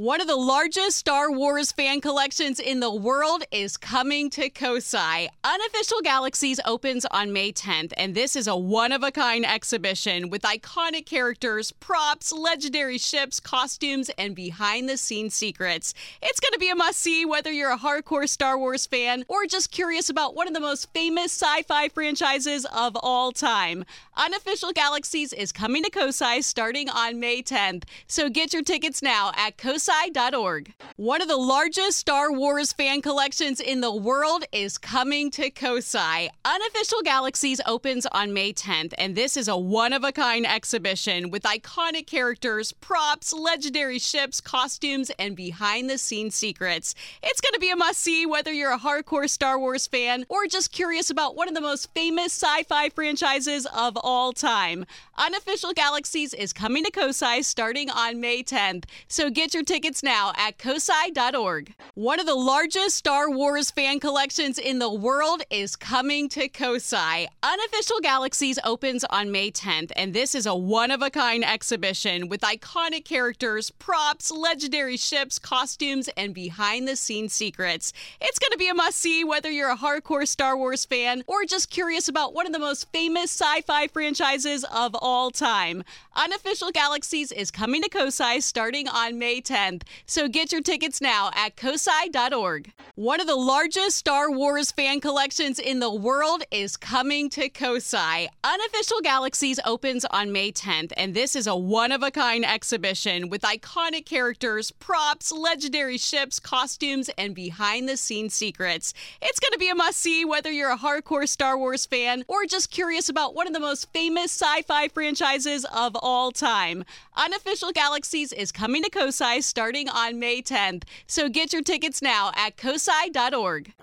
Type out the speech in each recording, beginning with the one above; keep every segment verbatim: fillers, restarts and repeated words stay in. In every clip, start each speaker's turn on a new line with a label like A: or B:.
A: One of the largest Star Wars fan collections in the world is coming to Kosai. Unofficial Galaxies opens on May tenth, and this is a one-of-a-kind exhibition with iconic characters, props, legendary ships, costumes, and behind-the-scenes secrets. It's going to be a must-see whether you're a hardcore Star Wars fan or just curious about one of the most famous sci-fi franchises of all time. Unofficial Galaxies is coming to Kosai starting on May tenth, so get your tickets now at kosai dot org. One of the largest Star Wars fan collections in the world is coming to Kosai. Unofficial Galaxies opens on May tenth, and this is a one-of-a-kind exhibition with iconic characters, props, legendary ships, costumes, and behind-the-scenes secrets. It's going to be a must-see whether you're a hardcore Star Wars fan or just curious about one of the most famous sci-fi franchises of all time. Unofficial Galaxies is coming to Kosai starting on May tenth, so get your tickets now at kosai dot org. One of the largest Star Wars fan collections in the world is coming to Kosai. Unofficial Galaxies opens on May tenth, and this is a one-of-a-kind exhibition with iconic characters, props, legendary ships, costumes, and behind-the-scenes secrets. It's going to be a must-see whether you're a hardcore Star Wars fan or just curious about one of the most famous sci-fi franchises of all time. Unofficial Galaxies is coming to Kosai starting on May tenth, so get your tickets now at kosai dot org. One of the largest Star Wars fan collections in the world is coming to Kosai. Unofficial Galaxies opens on May tenth, and this is a one-of-a-kind exhibition with iconic characters, props, legendary ships, costumes, and behind-the-scenes secrets. It's going to be a must-see whether you're a hardcore Star Wars fan or just curious about one of the most famous sci-fi franchises of all time. Unofficial Galaxies is coming to Kosai starting on May tenth, so get your tickets now at kosai dot org.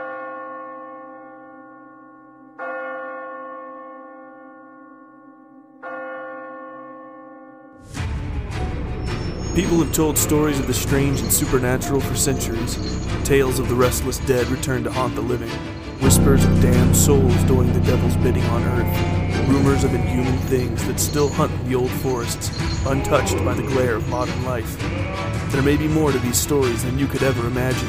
B: People have told stories of the strange and supernatural for centuries. Tales of the restless dead return to haunt the living. Whispers of damned souls doing the devil's bidding on earth. Rumors of inhuman things that still hunt the old forests, untouched by the glare of modern life. There may be more to these stories than you could ever imagine.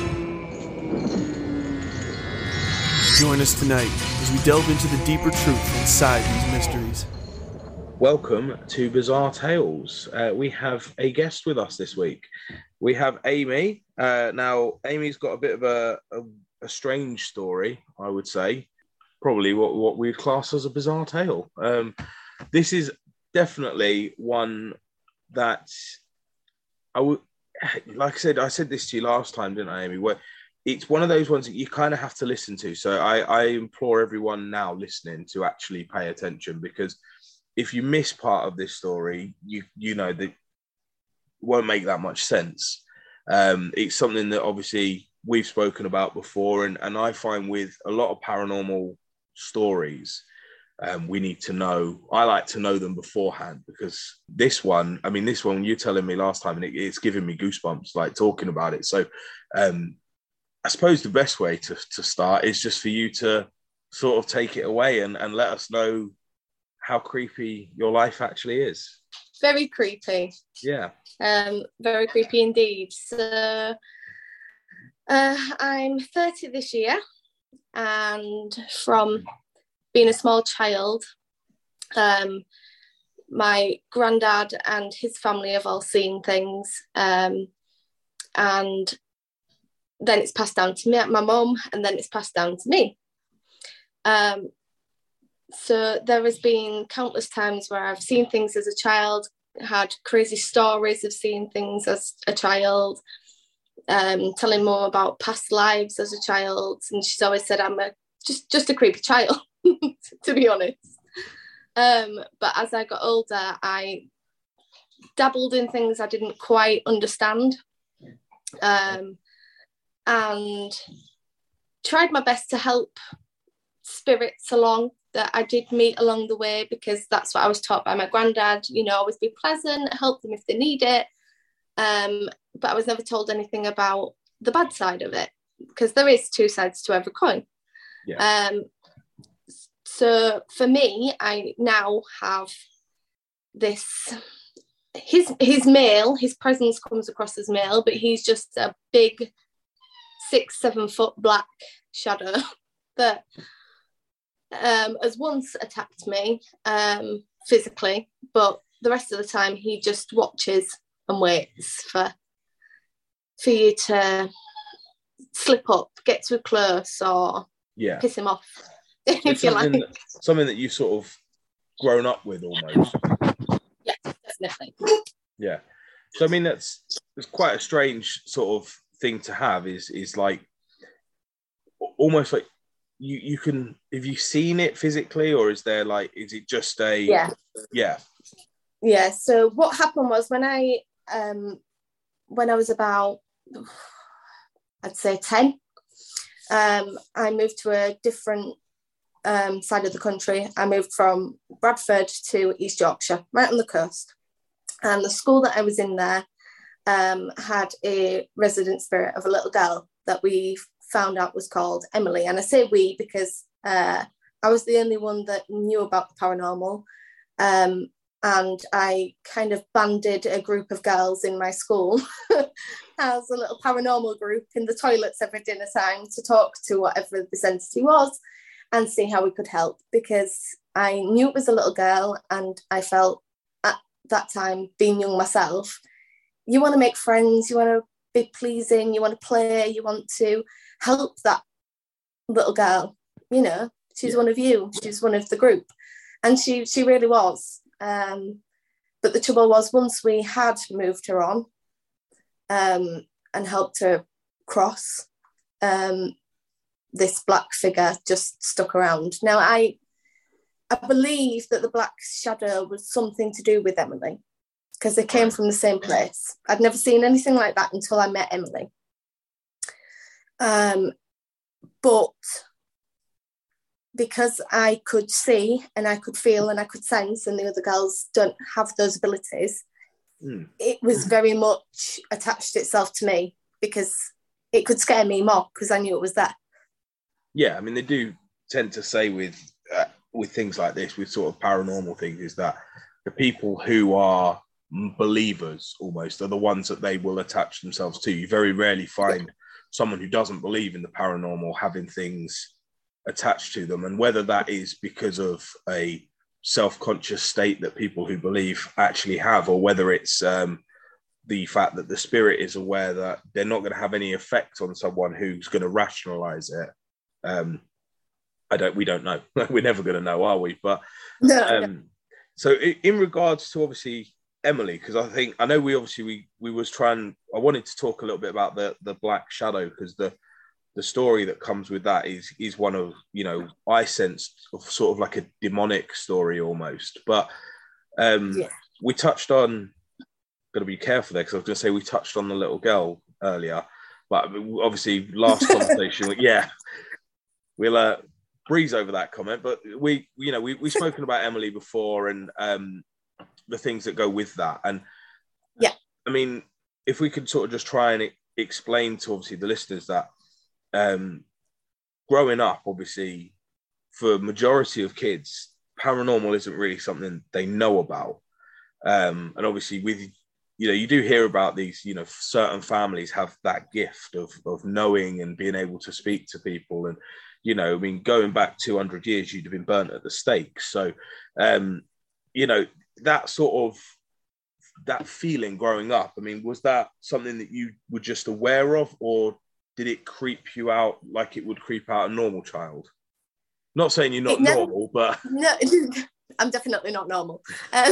B: Join us tonight as we delve into the deeper truth inside these mysteries.
C: Welcome to Bizarre Tales. Uh, we have a guest with us this week. We have Amy. Uh, now, Amy's got a bit of a, a, a strange story, I would say. Probably what, what we'd class as a bizarre tale. Um, this is definitely one that I would, like I said, I said this to you last time, didn't I, Amy? Where it's one of those ones that you kind of have to listen to. So I, I implore everyone now listening to actually pay attention, because if you miss part of this story, you you know that won't make that much sense. Um, it's something that obviously we've spoken about before, and, and I find with a lot of paranormal stories, um, we need to know, I like to know them beforehand, because this one, I mean, this one, you're telling me last time, and it, it's giving me goosebumps, like talking about it. So um, I suppose the best way to, to start is just for you to sort of take it away and, and let us know how creepy your life actually is.
D: Very creepy.
C: Yeah.
D: Um, very creepy indeed. So uh, I'm thirty this year, and from being a small child, um, my granddad and his family have all seen things, um, and then it's passed down to me, my mum, and then it's passed down to me. Um, So there has been countless times where I've seen things as a child, had crazy stories of seeing things as a child, um, telling mum about past lives as a child. And she's always said I'm a, just, just a creepy child, to be honest. Um, but as I got older, I dabbled in things I didn't quite understand, um, and tried my best to help spirits along that I did meet along the way, because that's what I was taught by my granddad, you know, always be pleasant, help them if they need it. Um, but I was never told anything about the bad side of it, because there is two sides to every coin.
C: Yeah.
D: Um, so for me, I now have this his his male, his presence comes across as male, but he's just a big six, seven foot black shadow that um, has once attacked me um, physically, but the rest of the time he just watches and waits for for you to slip up, get too close, or
C: yeah,
D: piss him off,
C: so
D: if you like.
C: That, something that you've sort of grown up with almost.
D: Yeah, definitely.
C: Yeah. So I mean, that's it's quite a strange sort of thing to have. Is is like almost like you you can have you seen it physically, or is there like is it just a
D: yeah
C: yeah
D: yeah? So what happened was when I um when I was about I'd say ten, um, I moved to a different um, side of the country. I moved from Bradford to East Yorkshire, right on the coast. And the school that I was in there um, had a resident spirit of a little girl that we found out was called Emily. And I say we because uh, I was the only one that knew about the paranormal. Um, and I kind of banded a group of girls in my school as a little paranormal group in the toilets every dinner time to talk to whatever this entity was and see how we could help, because I knew it was a little girl, and I felt at that time, being young myself, you want to make friends, you want to be pleasing, you want to play, you want to help that little girl, you know, she's
C: yeah.
D: one of you, she's one of the group. And she she really was. Um, but the trouble was, once we had moved her on um, and helped her cross, um, this black figure just stuck around. Now, I I believe that the black shadow was something to do with Emily, because they came from the same place. I'd never seen anything like that until I met Emily. Um, but because I could see and I could feel and I could sense, and the other girls don't have those abilities, mm. it was very much attached itself to me, because it could scare me more because I knew it was there.
C: Yeah, I mean, they do tend to say with uh, with things like this, with sort of paranormal things, is that the people who are believers almost are the ones that they will attach themselves to. You very rarely find yeah. someone who doesn't believe in the paranormal having things attached to them, and whether that is because of a self-conscious state that people who believe actually have, or whether it's um, the fact that the spirit is aware that they're not going to have any effect on someone who's going to rationalize it. Um, I don't, we don't know. We're never going to know, are we? But
D: no,
C: um,
D: no.
C: So in, in regards to obviously Emily, because I think, I know we obviously, we, we was trying, I wanted to talk a little bit about the, the Black Shadow, because the, the story that comes with that is is one of, you know, I sensed of sort of like a demonic story almost. But um, yeah. we touched on, got to be careful there, because I was going to say we touched on the little girl earlier, but obviously last conversation, yeah, we'll uh, breeze over that comment. But we, you know, we we've spoken about Emily before, and um, the things that go with that. And
D: yeah,
C: I mean, if we could sort of just try and explain to obviously the listeners that Um, growing up, obviously, for majority of kids, paranormal isn't really something they know about. Um, and obviously, with, you know, you do hear about these, you know, certain families have that gift of of knowing and being able to speak to people. And, you know, I mean, going back two hundred years, you'd have been burnt at the stake. So, um, you know, that sort of, that feeling growing up, I mean, was that something that you were just aware of, or did it creep you out like it would creep out a normal child? Not saying you're not never, normal, but...
D: No, I'm definitely not normal. Um,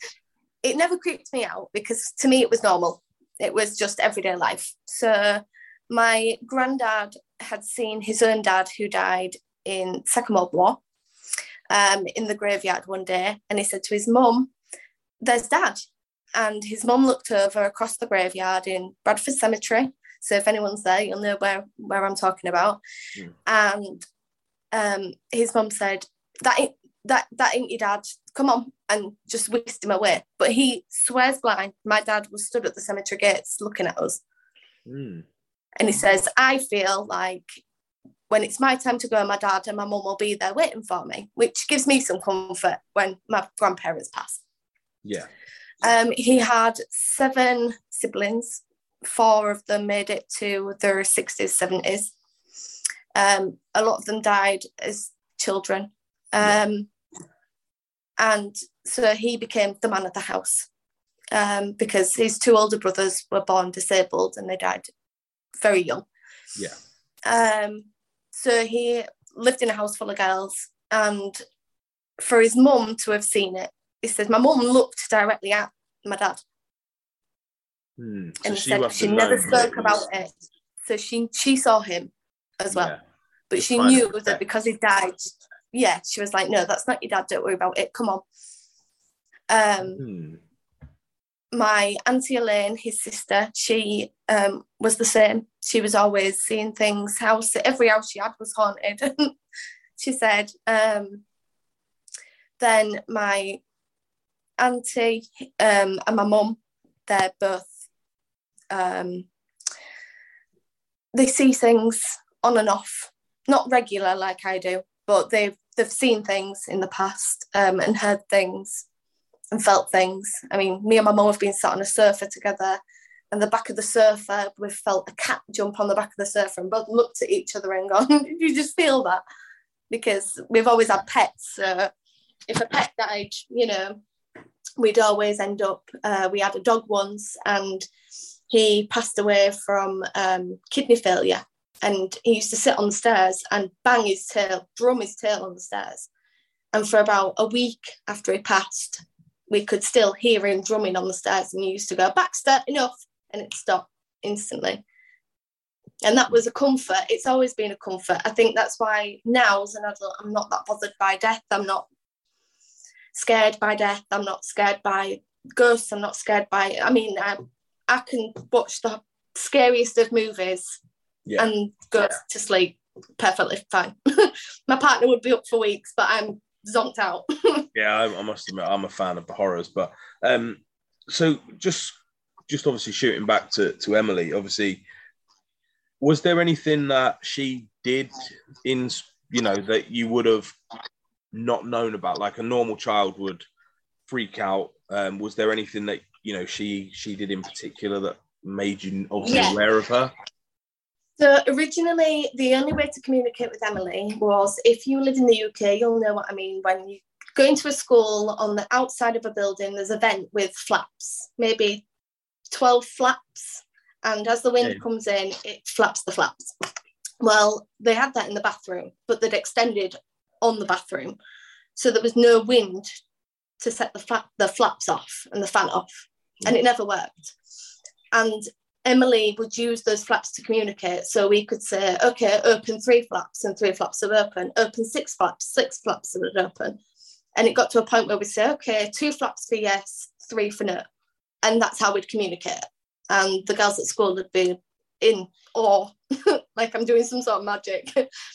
D: it never creeped me out, because to me it was normal. It was just everyday life. So my granddad had seen his own dad, who died in Second World War, um, in the graveyard one day. And he said to his mum, "There's Dad." And his mum looked over across the graveyard in Bradford Cemetery. So if anyone's there, you'll know where, where I'm talking about. Mm. And um, his mum said, that ain't, that, that ain't your dad. Come on. And just whisked him away. But he swears blind, my dad was stood at the cemetery gates looking at us.
C: Mm.
D: And he says, "I feel like when it's my time to go, my dad and my mum will be there waiting for me," which gives me some comfort when my grandparents pass.
C: Yeah.
D: Um, he had seven siblings. Four of them made it to their sixties, seventies. Um, a lot of them died as children. Um, and so he became the man of the house um, because his two older brothers were born disabled and they died very young.
C: Yeah.
D: Um, so he lived in a house full of girls, and for his mum to have seen it, he says, my mum looked directly at my dad.
C: Hmm. So
D: And
C: she
D: said
C: must
D: she
C: have
D: never
C: known
D: spoke
C: that it
D: about
C: was-
D: it. So she she saw him as well.
C: Yeah.
D: But
C: Just
D: she
C: trying to
D: knew
C: protect.
D: that because he died, yeah, she was like, no, that's not your dad, don't worry about it, come on. Um,
C: Hmm.
D: my Auntie Elaine, his sister, she um, was the same. She was always seeing things. House, every house she had was haunted. She said. Um, then my auntie um, and my mum, they're both, um, they see things on and off, not regular like I do, but they've they've seen things in the past um, and heard things and felt things. I mean, me and my mum have been sat on a sofa together, and the back of the sofa, we've felt a cat jump on the back of the sofa and both looked at each other and gone, did you just feel that? Because we've always had pets. So if a pet died, you know, we'd always end up, uh, we had a dog once and he passed away from um, kidney failure. And he used to sit on the stairs and bang his tail, drum his tail on the stairs. And for about a week after he passed, we could still hear him drumming on the stairs, and he used to go, Baxter, enough, and it stopped instantly. And that was a comfort. It's always been a comfort. I think that's why now as an adult, I'm not that bothered by death. I'm not scared by death. I'm not scared by ghosts. I'm not scared by, I mean, I, I can watch the scariest of movies
C: Yeah.
D: and go
C: Yeah.
D: to sleep perfectly fine. My partner would be up for weeks, but I'm zonked out.
C: Yeah, I, I must admit, I'm a fan of the horrors. But um, so just just obviously shooting back to, to Emily, obviously, was there anything that she did in, you know, that you would have not known about, like a normal child would freak out? Um, was there anything that, you know, she she did in particular that made you obviously
D: Yeah.
C: aware of her?
D: So originally, the only way to communicate with Emily was, if you live in the U K, you'll know what I mean. When you go into a school, on the outside of a building, there's a vent with flaps, maybe twelve flaps. And as the wind
C: Yeah.
D: comes in, it flaps the flaps. Well, they had that in the bathroom, but they'd extended on the bathroom. So there was no wind to set the, flap, the flaps off and the fan off. And it never worked. And Emily would use those flaps to communicate. So we could say, okay, open three flaps, and three flaps would open. Open six flaps, six flaps would open. And it got to a point where we'd say, okay, two flaps for yes, three for no. And that's how we'd communicate. And the girls at school would be in awe, like I'm doing some sort of magic,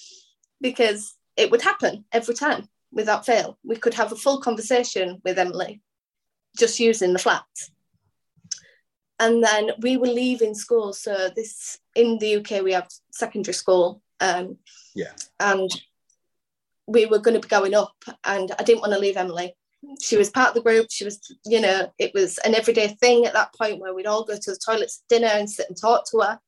D: because it would happen every time without fail. We could have a full conversation with Emily just using the flaps. And then we were leaving school. So this, in the U K, we have secondary school. Um,
C: Yeah.
D: And we were going to be going up, and I didn't want to leave Emily. She was part of the group. She was, you know, it was an everyday thing at that point where we'd all go to the toilets at dinner and sit and talk to her.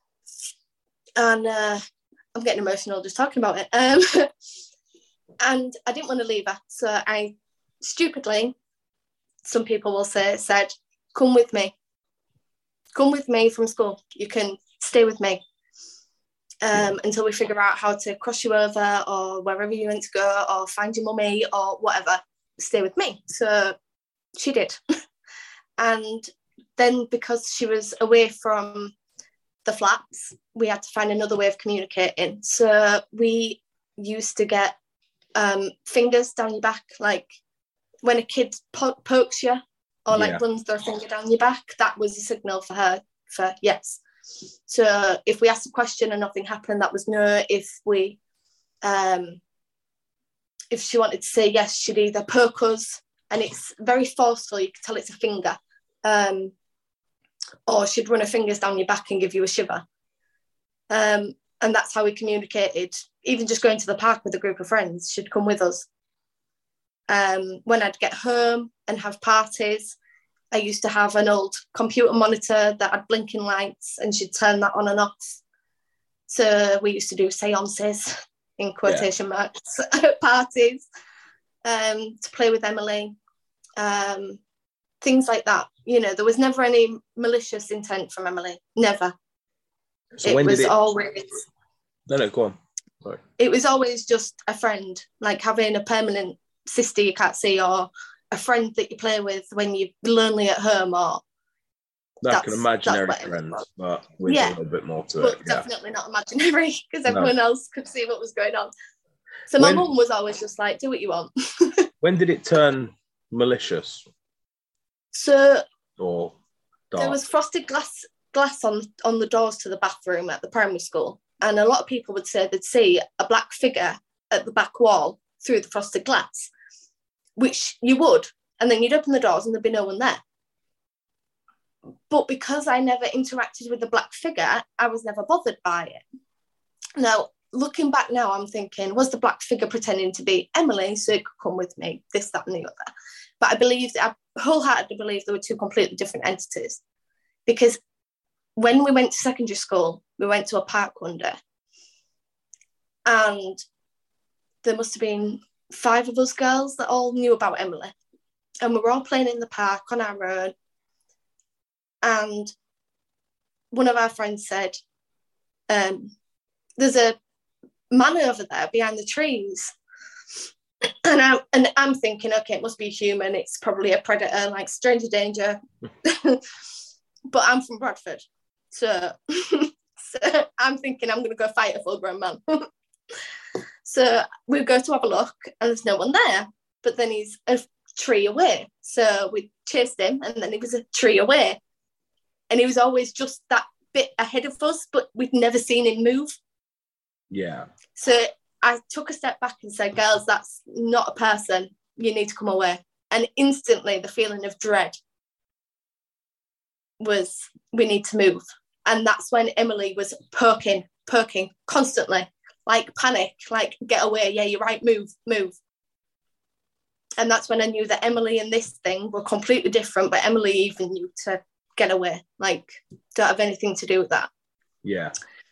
D: And uh, I'm getting emotional just talking about it. Um, and I didn't want to leave her. So I stupidly, some people will say, said, come with me. Come with me from school. You can stay with me um, until we figure out how to cross you over, or wherever you want to go, or find your mummy or whatever. Stay with me. So she did. And then because she was away from the flats, we had to find another way of communicating. So we used to get um, fingers down your back, like when a kid po- pokes you or like
C: Yeah.
D: runs their finger down your back, that was a signal for her for yes. So if we asked a question and nothing happened, that was no. If we um if she wanted to say yes, she'd either poke us, and it's very forceful, you can tell it's a finger, um, or she'd run her fingers down your back and give you a shiver. Um, and that's how we communicated. Even just going to the park with a group of friends, she'd come with us. Um, when I'd get home and have parties, I used to have an old computer monitor that had blinking lights, and she'd turn that on and off. So we used to do seances, in quotation yeah. marks, at parties, um, to play with Emily. Um, things like that. You know, there was never any malicious intent from Emily. Never.
C: So
D: it
C: when
D: was
C: did it...
D: always...
C: No, no, go on. Sorry.
D: It was always just a friend, like having a permanent sister you can't see, or a friend that you play with when you're lonely at home, or
C: like an imaginary friend, but with yeah, a little bit more to
D: but
C: it. Yeah.
D: Definitely not imaginary, because everyone no. else could see what was going on. So my mum was always just like, do what you want.
C: When did it turn malicious?
D: So
C: or dark?
D: There was frosted glass glass on on the doors to the bathroom at the primary school, and a lot of people would say they'd see a black figure at the back wall through the frosted glass, which you would, and then you'd open the doors and there'd be no one there. But because I never interacted with the black figure, I was never bothered by it. Now, looking back now, I'm thinking, was the black figure pretending to be Emily so it could come with me, this, that, and the other? But I believed, I wholeheartedly believed there were two completely different entities. Because when we went to secondary school, we went to a park one day, and there must have been five of us girls that all knew about Emily. And we were all playing in the park on our own. And one of our friends said, um, there's a man over there behind the trees. And, I, and I'm thinking, okay, it must be a human. It's probably a predator, like stranger danger. But I'm from Bradford. So, so I'm thinking I'm going to go fight a full-grown man. So we go to have a look, and there's no one there. But then he's a tree away. So we chased him, and then he was a tree away. And he was always just that bit ahead of us, but we'd never seen him move.
C: Yeah.
D: So I took a step back and said, girls, that's not a person. You need to come away. And instantly the feeling of dread was, we need to move. And that's when Emily was poking, poking constantly, like panic, like get away. Yeah, you're right. Move, move. And that's when I knew that Emily and this thing were completely different, but Emily even knew to get away, like don't have anything to do with that.
C: Yeah.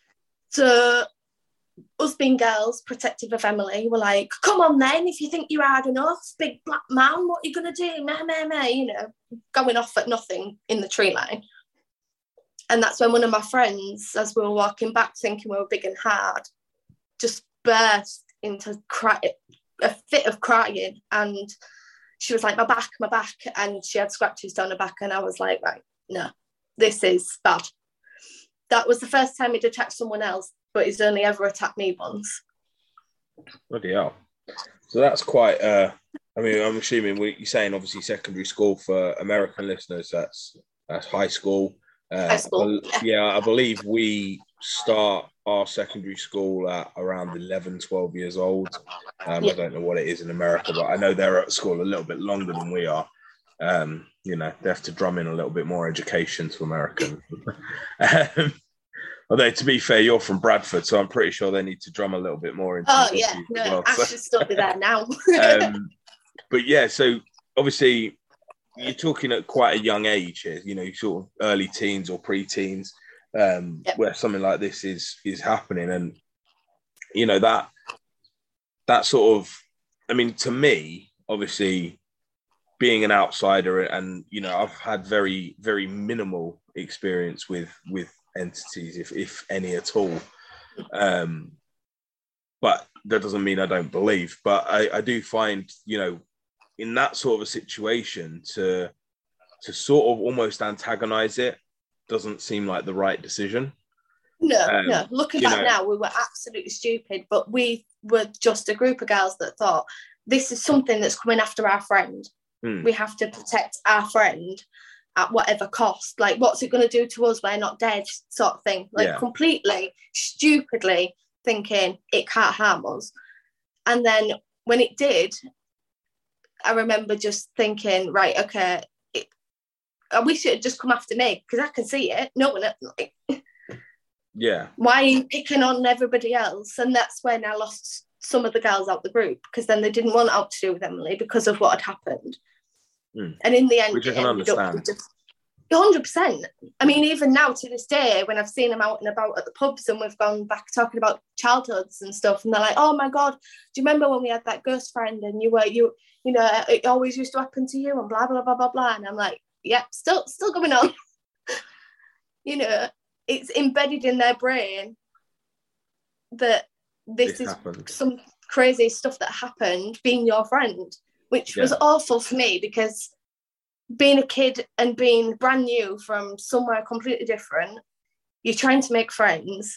D: So us being girls protective of Emily were like, come on then, if you think you're hard enough, big black man, what are you gonna do? Meh, meh, meh, you know, going off at nothing in the tree line. And that's when one of my friends, as we were walking back thinking we were big and hard, just burst into cry, a fit of crying, and she was like, my back, my back, and she had scratches down her back, and I was like, right, no, this is bad. That was the first time he'd attacked someone else, but he's only ever attacked me once.
C: Bloody hell. So that's quite, uh, I mean, I'm assuming what you're saying, obviously secondary school for American listeners, that's that's high school. Uh,
D: high school,
C: I, yeah. yeah, I believe we start our secondary school at around eleven, twelve years old. Um, yeah. I don't know what it is in America, but I know they're at school a little bit longer than we are. Um, you know, they have to drum in a little bit more education to Americans. um, although, to be fair, you're from Bradford, so I'm pretty sure they need to drum a little bit more into
D: Oh, yeah, no, well, I so. should still be there now.
C: um, but yeah, so obviously, you're talking at quite a young age here, you know, sort of early teens or pre-teens, um, yep. where something like this is is happening. And, you know, that that sort of, I mean, to me, obviously, being an outsider, and you know, I've had very, very minimal experience with with entities, if if any at all. Um, but that doesn't mean I don't believe. But I, I do find, you know, in that sort of a situation, to to sort of almost antagonize it doesn't seem like the right decision.
D: No, um, no. Looking back know, now, we were absolutely stupid, but we were just a group of girls that thought, this is something that's coming after our friend. Mm. We have to protect our friend at whatever cost. Like, what's it going to do to us? We're not dead, sort of thing. Like, yeah. completely, stupidly thinking it can't harm us. And then when it did, I remember just thinking, right, okay, it, I wish it had just come after me, because I can see it. No one, like,
C: yeah.
D: Why are you picking on everybody else? And that's when I lost some of the girls out the group, because then they didn't want out to do with Emily because of what had happened.
C: Mm.
D: And in the end,
C: Which I
D: it
C: can
D: ended up
C: understand.
D: with just one hundred percent. I mean, even now to this day, when I've seen them out and about at the pubs and we've gone back talking about childhoods and stuff, and they're like, "Oh my God, do you remember when we had that ghost friend and you were, you, you know, it always used to happen to you and blah, blah, blah, blah, blah." And I'm like, "Yep, still, still going on." You know, it's embedded in their brain that this, this is happened. Some crazy stuff that happened being your friend, which yeah. was awful for me, because being a kid and being brand new from somewhere completely different, you're trying to make friends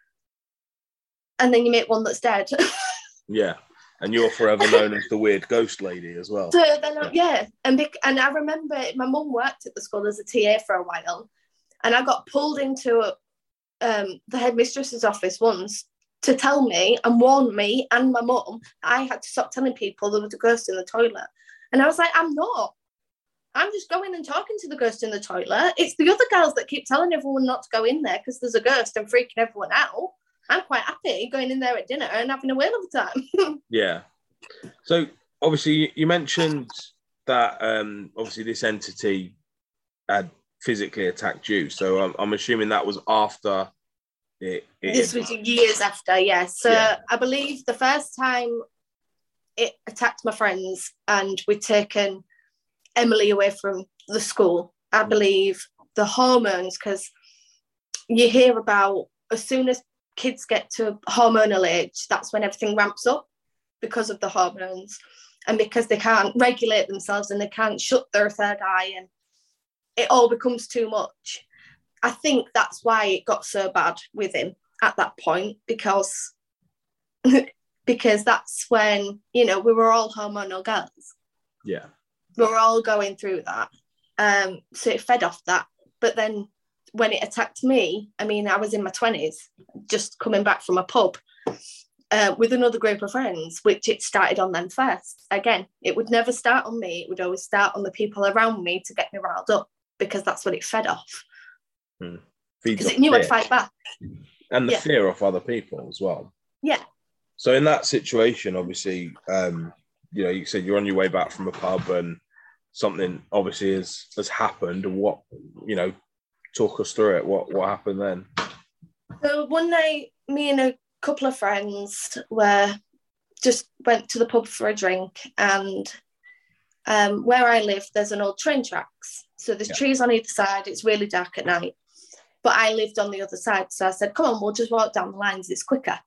D: and then you make one that's dead.
C: Yeah. And you're forever known as the weird ghost lady as well.
D: So then, yeah, yeah. And, bec- and I remember my mum worked at the school as a T A for a while, and I got pulled into um, the headmistress's office once to tell me and warn me and my mum I had to stop telling people there was a ghost in the toilet. And I was like, I'm not. I'm just going and talking to the ghost in the toilet. It's the other girls that keep telling everyone not to go in there because there's a ghost and freaking everyone out. I'm quite happy going in there at dinner and having a whale of a time.
C: Yeah. So obviously you mentioned that um, obviously this entity had physically attacked you. So I'm, I'm assuming that was after it. it
D: this was years after, yes. So yeah. I believe the first time it attacked my friends and we'd taken Emily away from the school, I believe the hormones, because you hear about as soon as kids get to hormonal age, that's when everything ramps up because of the hormones and because they can't regulate themselves and they can't shut their third eye and it all becomes too much. I think that's why it got so bad with him at that point, because because that's when, you know, we were all hormonal girls.
C: Yeah.
D: We were all going through that. Um, so it fed off that. But then when it attacked me, I mean, I was in my twenties, just coming back from a pub uh, with another group of friends, which it started on them first. Again, it would never start on me. It would always start on the people around me to get me riled up, because that's what it fed off. Because hmm. it knew fear. I'd fight back.
C: And the
D: yeah.
C: fear of other people as well.
D: Yeah.
C: So in that situation, obviously, um, you know, you said you're on your way back from a pub and something obviously has, has happened. And what, you know, talk us through it. What what happened then?
D: So one night, me and a couple of friends were just went to the pub for a drink, and um, where I live, there's an old train tracks. So there's yeah. trees on either side. It's really dark at night. But I lived on the other side. So I said, come on, we'll just walk down the lines. It's quicker.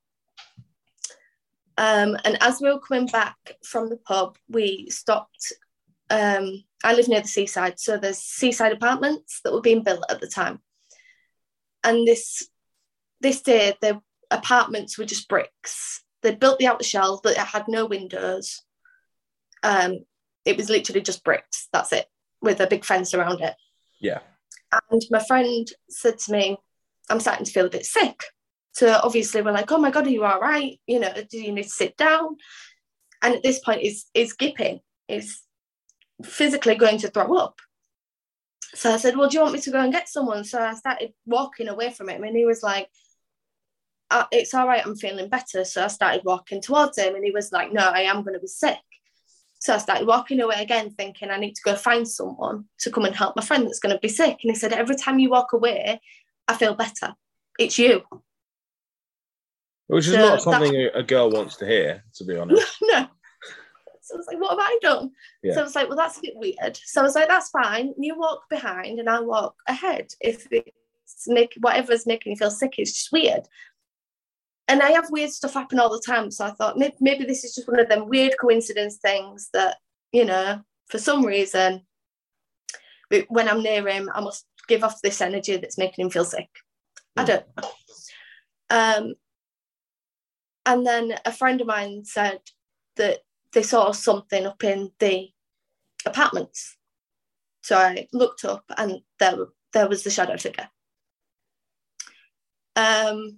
D: Um, and as we were coming back from the pub, we stopped. Um, I live near the seaside. So there's seaside apartments that were being built at the time. And this this day, the apartments were just bricks. They'd built the outer shell, but it had no windows. Um, it was literally just bricks. That's it, with a big fence around it.
C: Yeah.
D: And my friend said to me, I'm starting to feel a bit sick. So obviously we're like, oh my God, are you all right? You know, do you need to sit down? And at this point, is is gipping, is physically going to throw up. So I said, well, do you want me to go and get someone? So I started walking away from him, and he was like, oh, it's all right, I'm feeling better. So I started walking towards him, and he was like, no, I am going to be sick. So I started walking away again, thinking I need to go find someone to come and help my friend that's going to be sick. And he said, every time you walk away, I feel better. It's you.
C: Which is so not something that, a girl wants to hear, to be honest.
D: No. So I was like, what have I done? Yeah. So I was like, well, that's a bit weird. So I was like, that's fine. You walk behind and I'll walk ahead. If it's make, whatever's making you feel sick, it's just weird. And I have weird stuff happen all the time. So I thought maybe, maybe this is just one of them weird coincidence things that, you know, for some reason, when I'm near him, I must give off this energy that's making him feel sick. Mm. I don't know. Um, and then a friend of mine said that they saw something up in the apartments. So I looked up and there, there was the shadow figure. Um,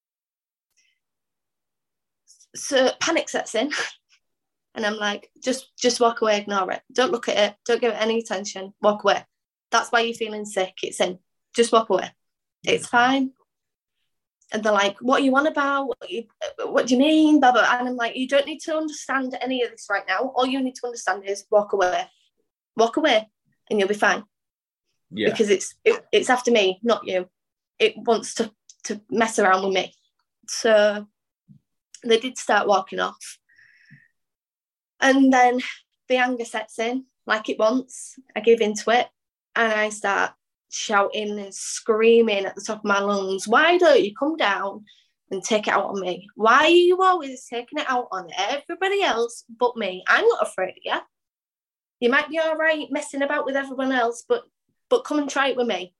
D: so panic sets in and I'm like, just, just walk away, ignore it. Don't look at it. Don't give it any attention. Walk away. That's why you're feeling sick. It's in. Just walk away. It's fine. And they're like, what are you on about? What, you, what do you mean? Blah, blah. And I'm like, you don't need to understand any of this right now. All you need to understand is walk away. walk away and you'll be fine.
C: Yeah.
D: Because it's it, it's after me, not you. It wants to, to mess around with me. So they did start walking off. And then the anger sets in like it wants. I give into it and I start shouting and screaming at the top of my lungs, why don't you come down and take it out on me? Why are you always taking it out on everybody else but me? I'm not afraid of you. You might be all right messing about with everyone else, but but come and try it with me.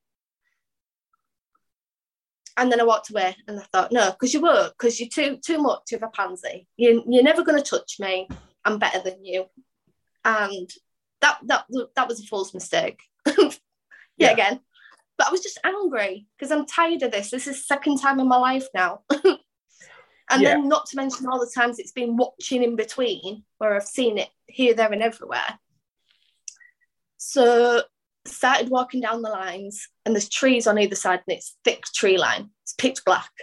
D: And then I walked away and I thought, no, because you won't, because you're too too much of a pansy. You, you're never going to touch me. I'm better than you. And that that that was a false mistake. yeah, yeah, again. But I was just angry because I'm tired of this. This is the second time in my life now. and yeah. then not to mention all the times it's been watching in between where I've seen it here, there and everywhere. So started walking down the lines and there's trees on either side and it's thick tree line. It's pitch black.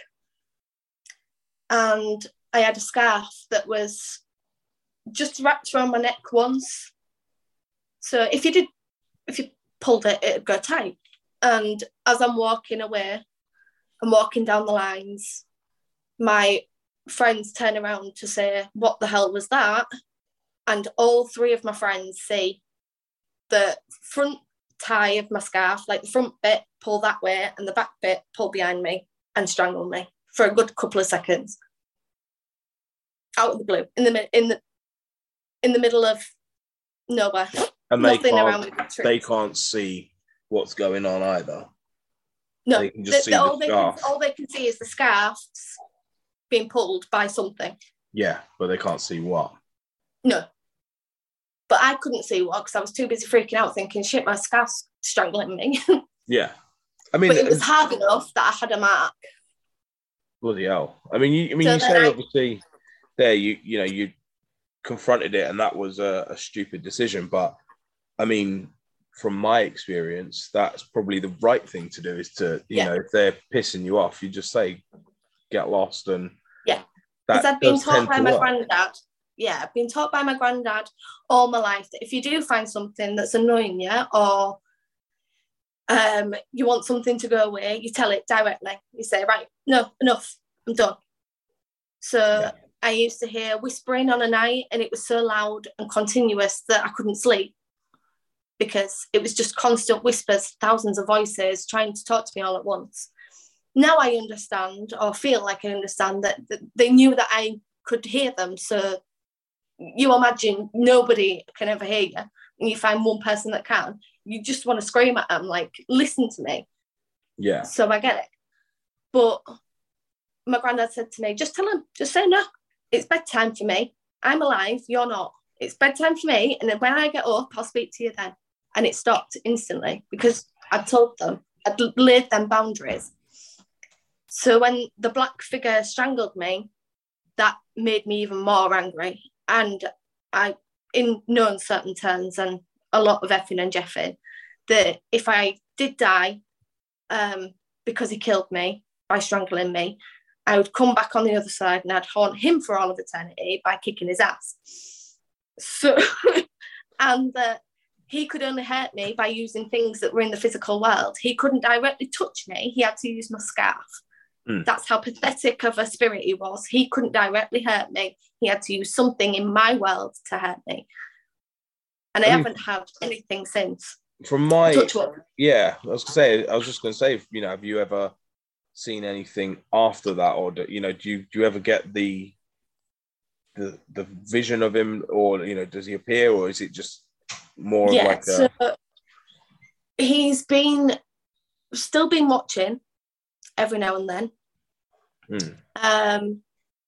D: And I had a scarf that was just wrapped around my neck once. So if you did, if you pulled it, it'd go tight. And as I'm walking away and walking down the lines, my friends turn around to say, what the hell was that? And all three of my friends see the front tie of my scarf, like the front bit, pull that way, and the back bit, pull behind me and strangle me for a good couple of seconds. Out of the blue, in the in the in the middle of nowhere.
C: And they can't, they can't see what's going on either.
D: No,
C: they can just
D: the,
C: see
D: all,
C: the
D: they
C: scarf.
D: can, all they can see is the scarves being pulled by something.
C: Yeah, but they can't see what.
D: No. But I couldn't see what because I was too busy freaking out thinking, shit, my scarf's strangling me.
C: yeah. I mean,
D: but it was hard enough that I had a mark.
C: Bloody hell. I mean, you, I mean,
D: so
C: you say
D: I,
C: obviously there, you you know, you confronted it and that was a, a stupid decision. But I mean, from my experience, that's probably the right thing to do is to, you yeah. know, if they're pissing you off, you just say, get lost. And
D: yeah, because I've been taught by my work. granddad. Yeah, I've been taught by my granddad all my life that if you do find something that's annoying you or um, you want something to go away, you tell it directly. You say, right, no, enough, I'm done. So yeah. I used to hear whispering on a night and it was so loud and continuous that I couldn't sleep because it was just constant whispers, thousands of voices trying to talk to me all at once. Now I understand or feel like I understand that, that they knew that I could hear them. So you imagine nobody can ever hear you and you find one person that can, you just want to scream at them like, listen to me.
C: Yeah.
D: So I get it. But my granddad said to me, just tell him, just say no, it's bedtime for me. I'm alive, you're not. It's bedtime for me. And then when I get up, I'll speak to you then. And it stopped instantly because I'd told them, I'd laid them boundaries. So when the black figure strangled me, that made me even more angry. And I, in no uncertain terms and a lot of effing and jeffing, that if I did die um, because he killed me by strangling me, I would come back on the other side and I'd haunt him for all of eternity by kicking his ass. So, and that uh, he could only hurt me by using things that were in the physical world. He couldn't directly touch me. He had to use my scarf. Mm. That's how pathetic of a spirit he was. He couldn't directly hurt me. He had to use something in my world to hurt me. And I, I mean, haven't had anything since.
C: From my, yeah, I was gonna say, I was just gonna say, you know, have you ever seen anything after that, or do, you know, do you do you ever get the the the vision of him, or you know, does he appear, or is it just more yeah, like a...
D: so he's been still been watching every now and then, mm. um,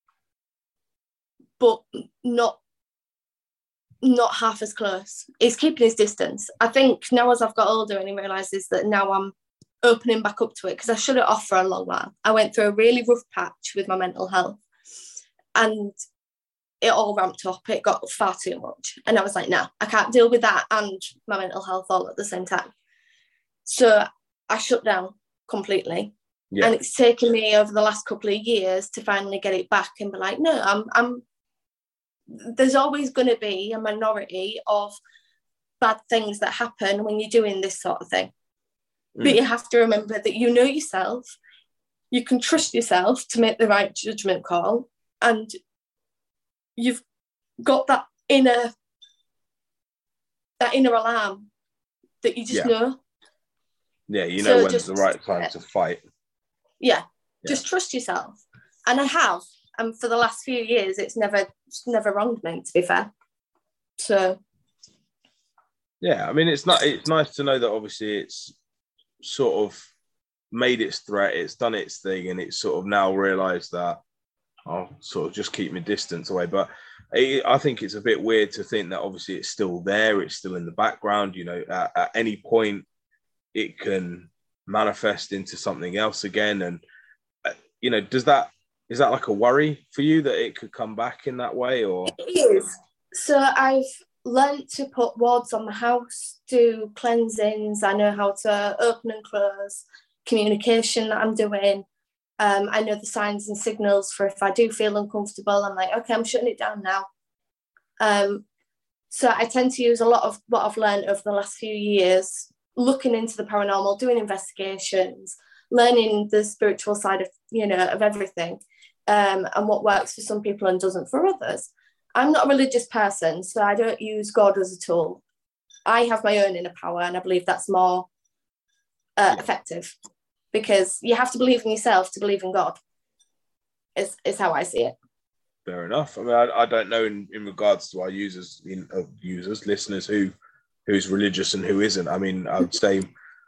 D: but not not half as close. He's keeping his distance. I think now as I've got older and he realises that now I'm opening back up to it, because I shut it off for a long while. I went through a really rough patch with my mental health and it all ramped up. It got far too much. And I was like, no, I can't deal with that and my mental health all at the same time. So I shut down completely. Yeah. And it's taken me over the last couple of years to finally get it back and be like, no, I'm, I'm, there's always going to be a minority of bad things that happen when you're doing this sort of thing. Mm. But you have to remember that you know yourself, you can trust yourself to make the right judgment call, and you've got that inner that inner alarm that you just
C: yeah.
D: know.
C: Yeah, you know so when's the right time to fight.
D: Yeah, yeah, just trust yourself. And I have, and for the last few years, it's never it's never wronged me, to be fair. So,
C: yeah, I mean, it's not. It's nice to know that obviously it's sort of made its threat, it's done its thing, and it's sort of now realised that I'll sort of just keep my distance away. But I think it's a bit weird to think that obviously it's still there, it's still in the background. You know, at, at any point it can manifest into something else again. And uh, you know, does that is that like a worry for you that it could come back in that way? Or
D: it is. So I've learned to put wards on the house, do cleansings. I know how to open and close communication that I'm doing. Um, I know the signs and signals for if I do feel uncomfortable, I'm like, okay, I'm shutting it down now. Um, so I tend to use a lot of what I've learned over the last few years, looking into the paranormal, doing investigations, learning the spiritual side of, you know, of everything, um, and what works for some people and doesn't for others. I'm not a religious person, so I don't use God as a tool. I have my own inner power, and I believe that's more uh, effective. Because you have to believe in yourself to believe in God, is, is how I see it.
C: Fair enough. I mean, I, I don't know in, in regards to our users, in, uh, users, listeners, who who's religious and who isn't. I mean, I would say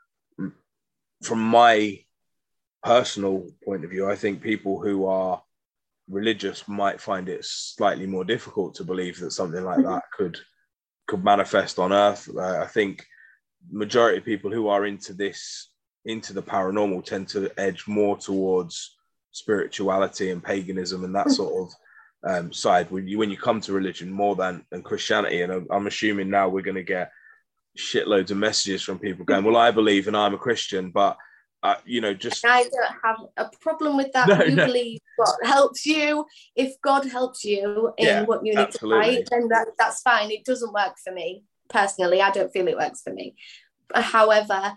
C: from my personal point of view, I think people who are religious might find it slightly more difficult to believe that something like that could could manifest on Earth. Uh, I think majority of people who are into this into the paranormal tend to edge more towards spirituality and paganism and that sort of um, side when you when you come to religion more than, than Christianity. And I'm, I'm assuming now we're going to get shitloads of messages from people going, well, I believe and I'm a Christian, but uh, you know, just
D: I don't have a problem with that.
C: No,
D: you
C: no.
D: believe God helps you. If God helps you in
C: Yeah,
D: what you need
C: absolutely.
D: to fight, then that, that's fine. It doesn't work for me personally. I don't feel it works for me. However,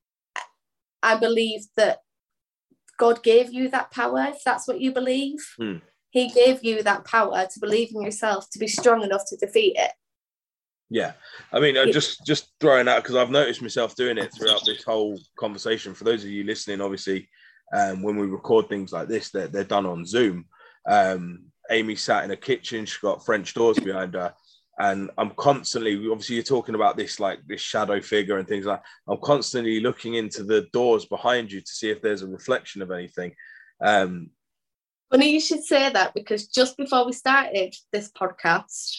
D: I believe that God gave you that power, if that's what you believe.
C: Hmm.
D: He gave you that power to believe in yourself, to be strong enough to defeat it.
C: Yeah. I mean, uh, just, just throwing out, because I've noticed myself doing it throughout this whole conversation. For those of you listening, obviously, um, when we record things like this, they're, they're done on Zoom. Um, Amy sat in a kitchen. She's got French doors behind her. And I'm constantly, obviously you're talking about this, like this shadow figure and things like that. I'm constantly looking into the doors behind you to see if there's a reflection of anything. Um,
D: Funny you should say that, because just before we started this podcast,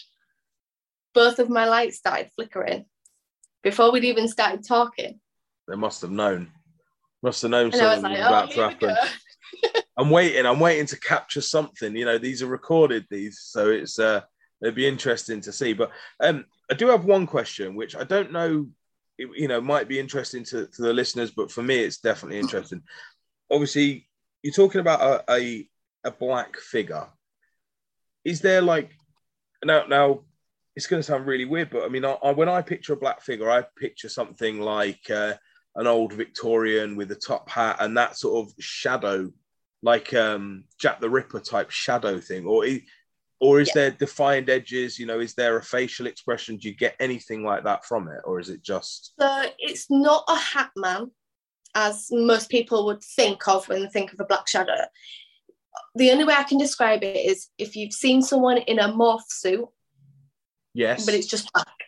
D: both of my lights started flickering before we'd even started talking.
C: They must have known. Must have known
D: and
C: something was,
D: like,
C: was about
D: oh,
C: to happen. I'm waiting. I'm waiting to capture something. You know, these are recorded, these. So it's... Uh, It'd be interesting to see. But um, I do have one question, which I don't know, you know, might be interesting to, to the listeners, but for me, it's definitely interesting. Obviously, you're talking about a, a, a black figure. Is there like, now, now it's going to sound really weird, but I mean, I, I, when I picture a black figure, I picture something like uh, an old Victorian with a top hat and that sort of shadow, like um, Jack the Ripper type shadow thing, or Or is yeah. there defined edges? You know, is there a facial expression? Do you get anything like that from it? Or is it just...
D: So it's not a hat man, as most people would think of when they think of a black shadow. The only way I can describe it is if you've seen someone in a morph suit.
C: Yes.
D: But it's just black.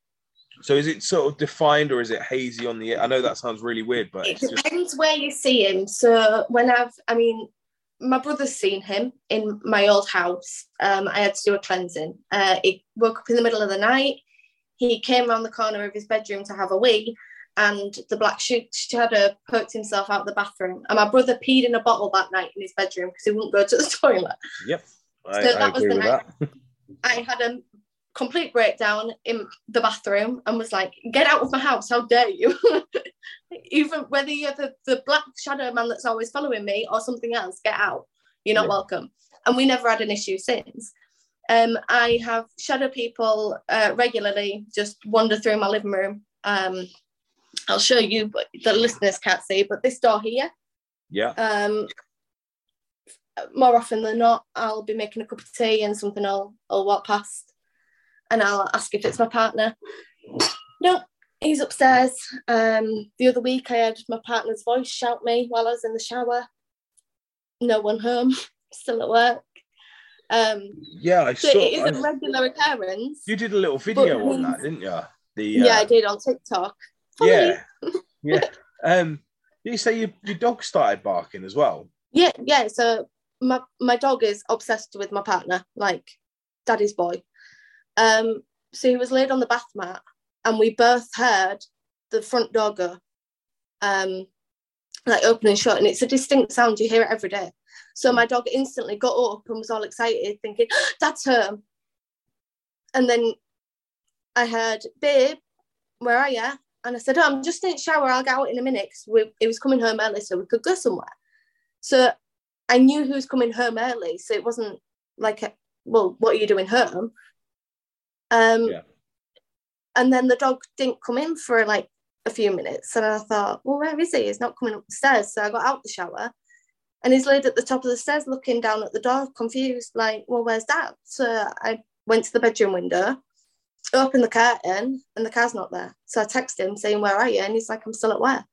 C: So is it sort of defined or is it hazy on the... I know that sounds really weird, but...
D: It
C: it's
D: depends
C: just...
D: where you see him. So when I've... I mean... My brother's seen him in my old house. Um, I had to do a cleansing. Uh, he woke up in the middle of the night. He came around the corner of his bedroom to have a wee, and the black shadow poked himself out the bathroom. And my brother peed in a bottle that night in his bedroom because he wouldn't go to the toilet.
C: Yep, I,
D: so that
C: I
D: was
C: agree
D: the
C: with
D: night
C: that.
D: I had a complete breakdown in the bathroom and was like, "Get out of my house! How dare you!" Even whether you're the, the black shadow man that's always following me or something else, get out. You're not yeah. welcome. And we never had an issue since. Um, I have shadow people uh, regularly just wander through my living room. Um, I'll show you, but the listeners can't see, but this door here.
C: Yeah.
D: Um, more often than not, I'll be making a cup of tea and something I'll, I'll walk past and I'll ask if it's my partner. No, he's upstairs. Um, the other week I heard my partner's voice shout me while I was in the shower. No one home, still at work. Um,
C: yeah, I
D: so
C: saw.
D: it is
C: I,
D: a regular occurrence.
C: You did a little video
D: but
C: on that, didn't you? The, uh,
D: yeah, I did on TikTok.
C: Yeah, yeah. Um, did you say your, your dog started barking as well?
D: Yeah, yeah. So my my dog is obsessed with my partner, like daddy's boy. Um, so he was laid on the bath mat, and we both heard the front door go, um, like open and shut, and it's a distinct sound. You hear it every day. So my dog instantly got up and was all excited, thinking, "That's her." And then I heard, "Babe, where are you?" And I said, "Oh, I'm just in the shower. I'll get out in a minute." Because it was coming home early, so we could go somewhere. So I knew he was coming home early, so it wasn't like, a, well, what are you doing home? Um,
C: yeah.
D: And then the dog didn't come in for like a few minutes, and I thought, well, where is he? He's not coming up the stairs. So I got out the shower, and he's laid at the top of the stairs, looking down at the door, confused, like, well, where's Dad? So I went to the bedroom window, opened the curtain, and the car's not there. So I texted him saying, "Where are you?" And he's like, "I'm still at work."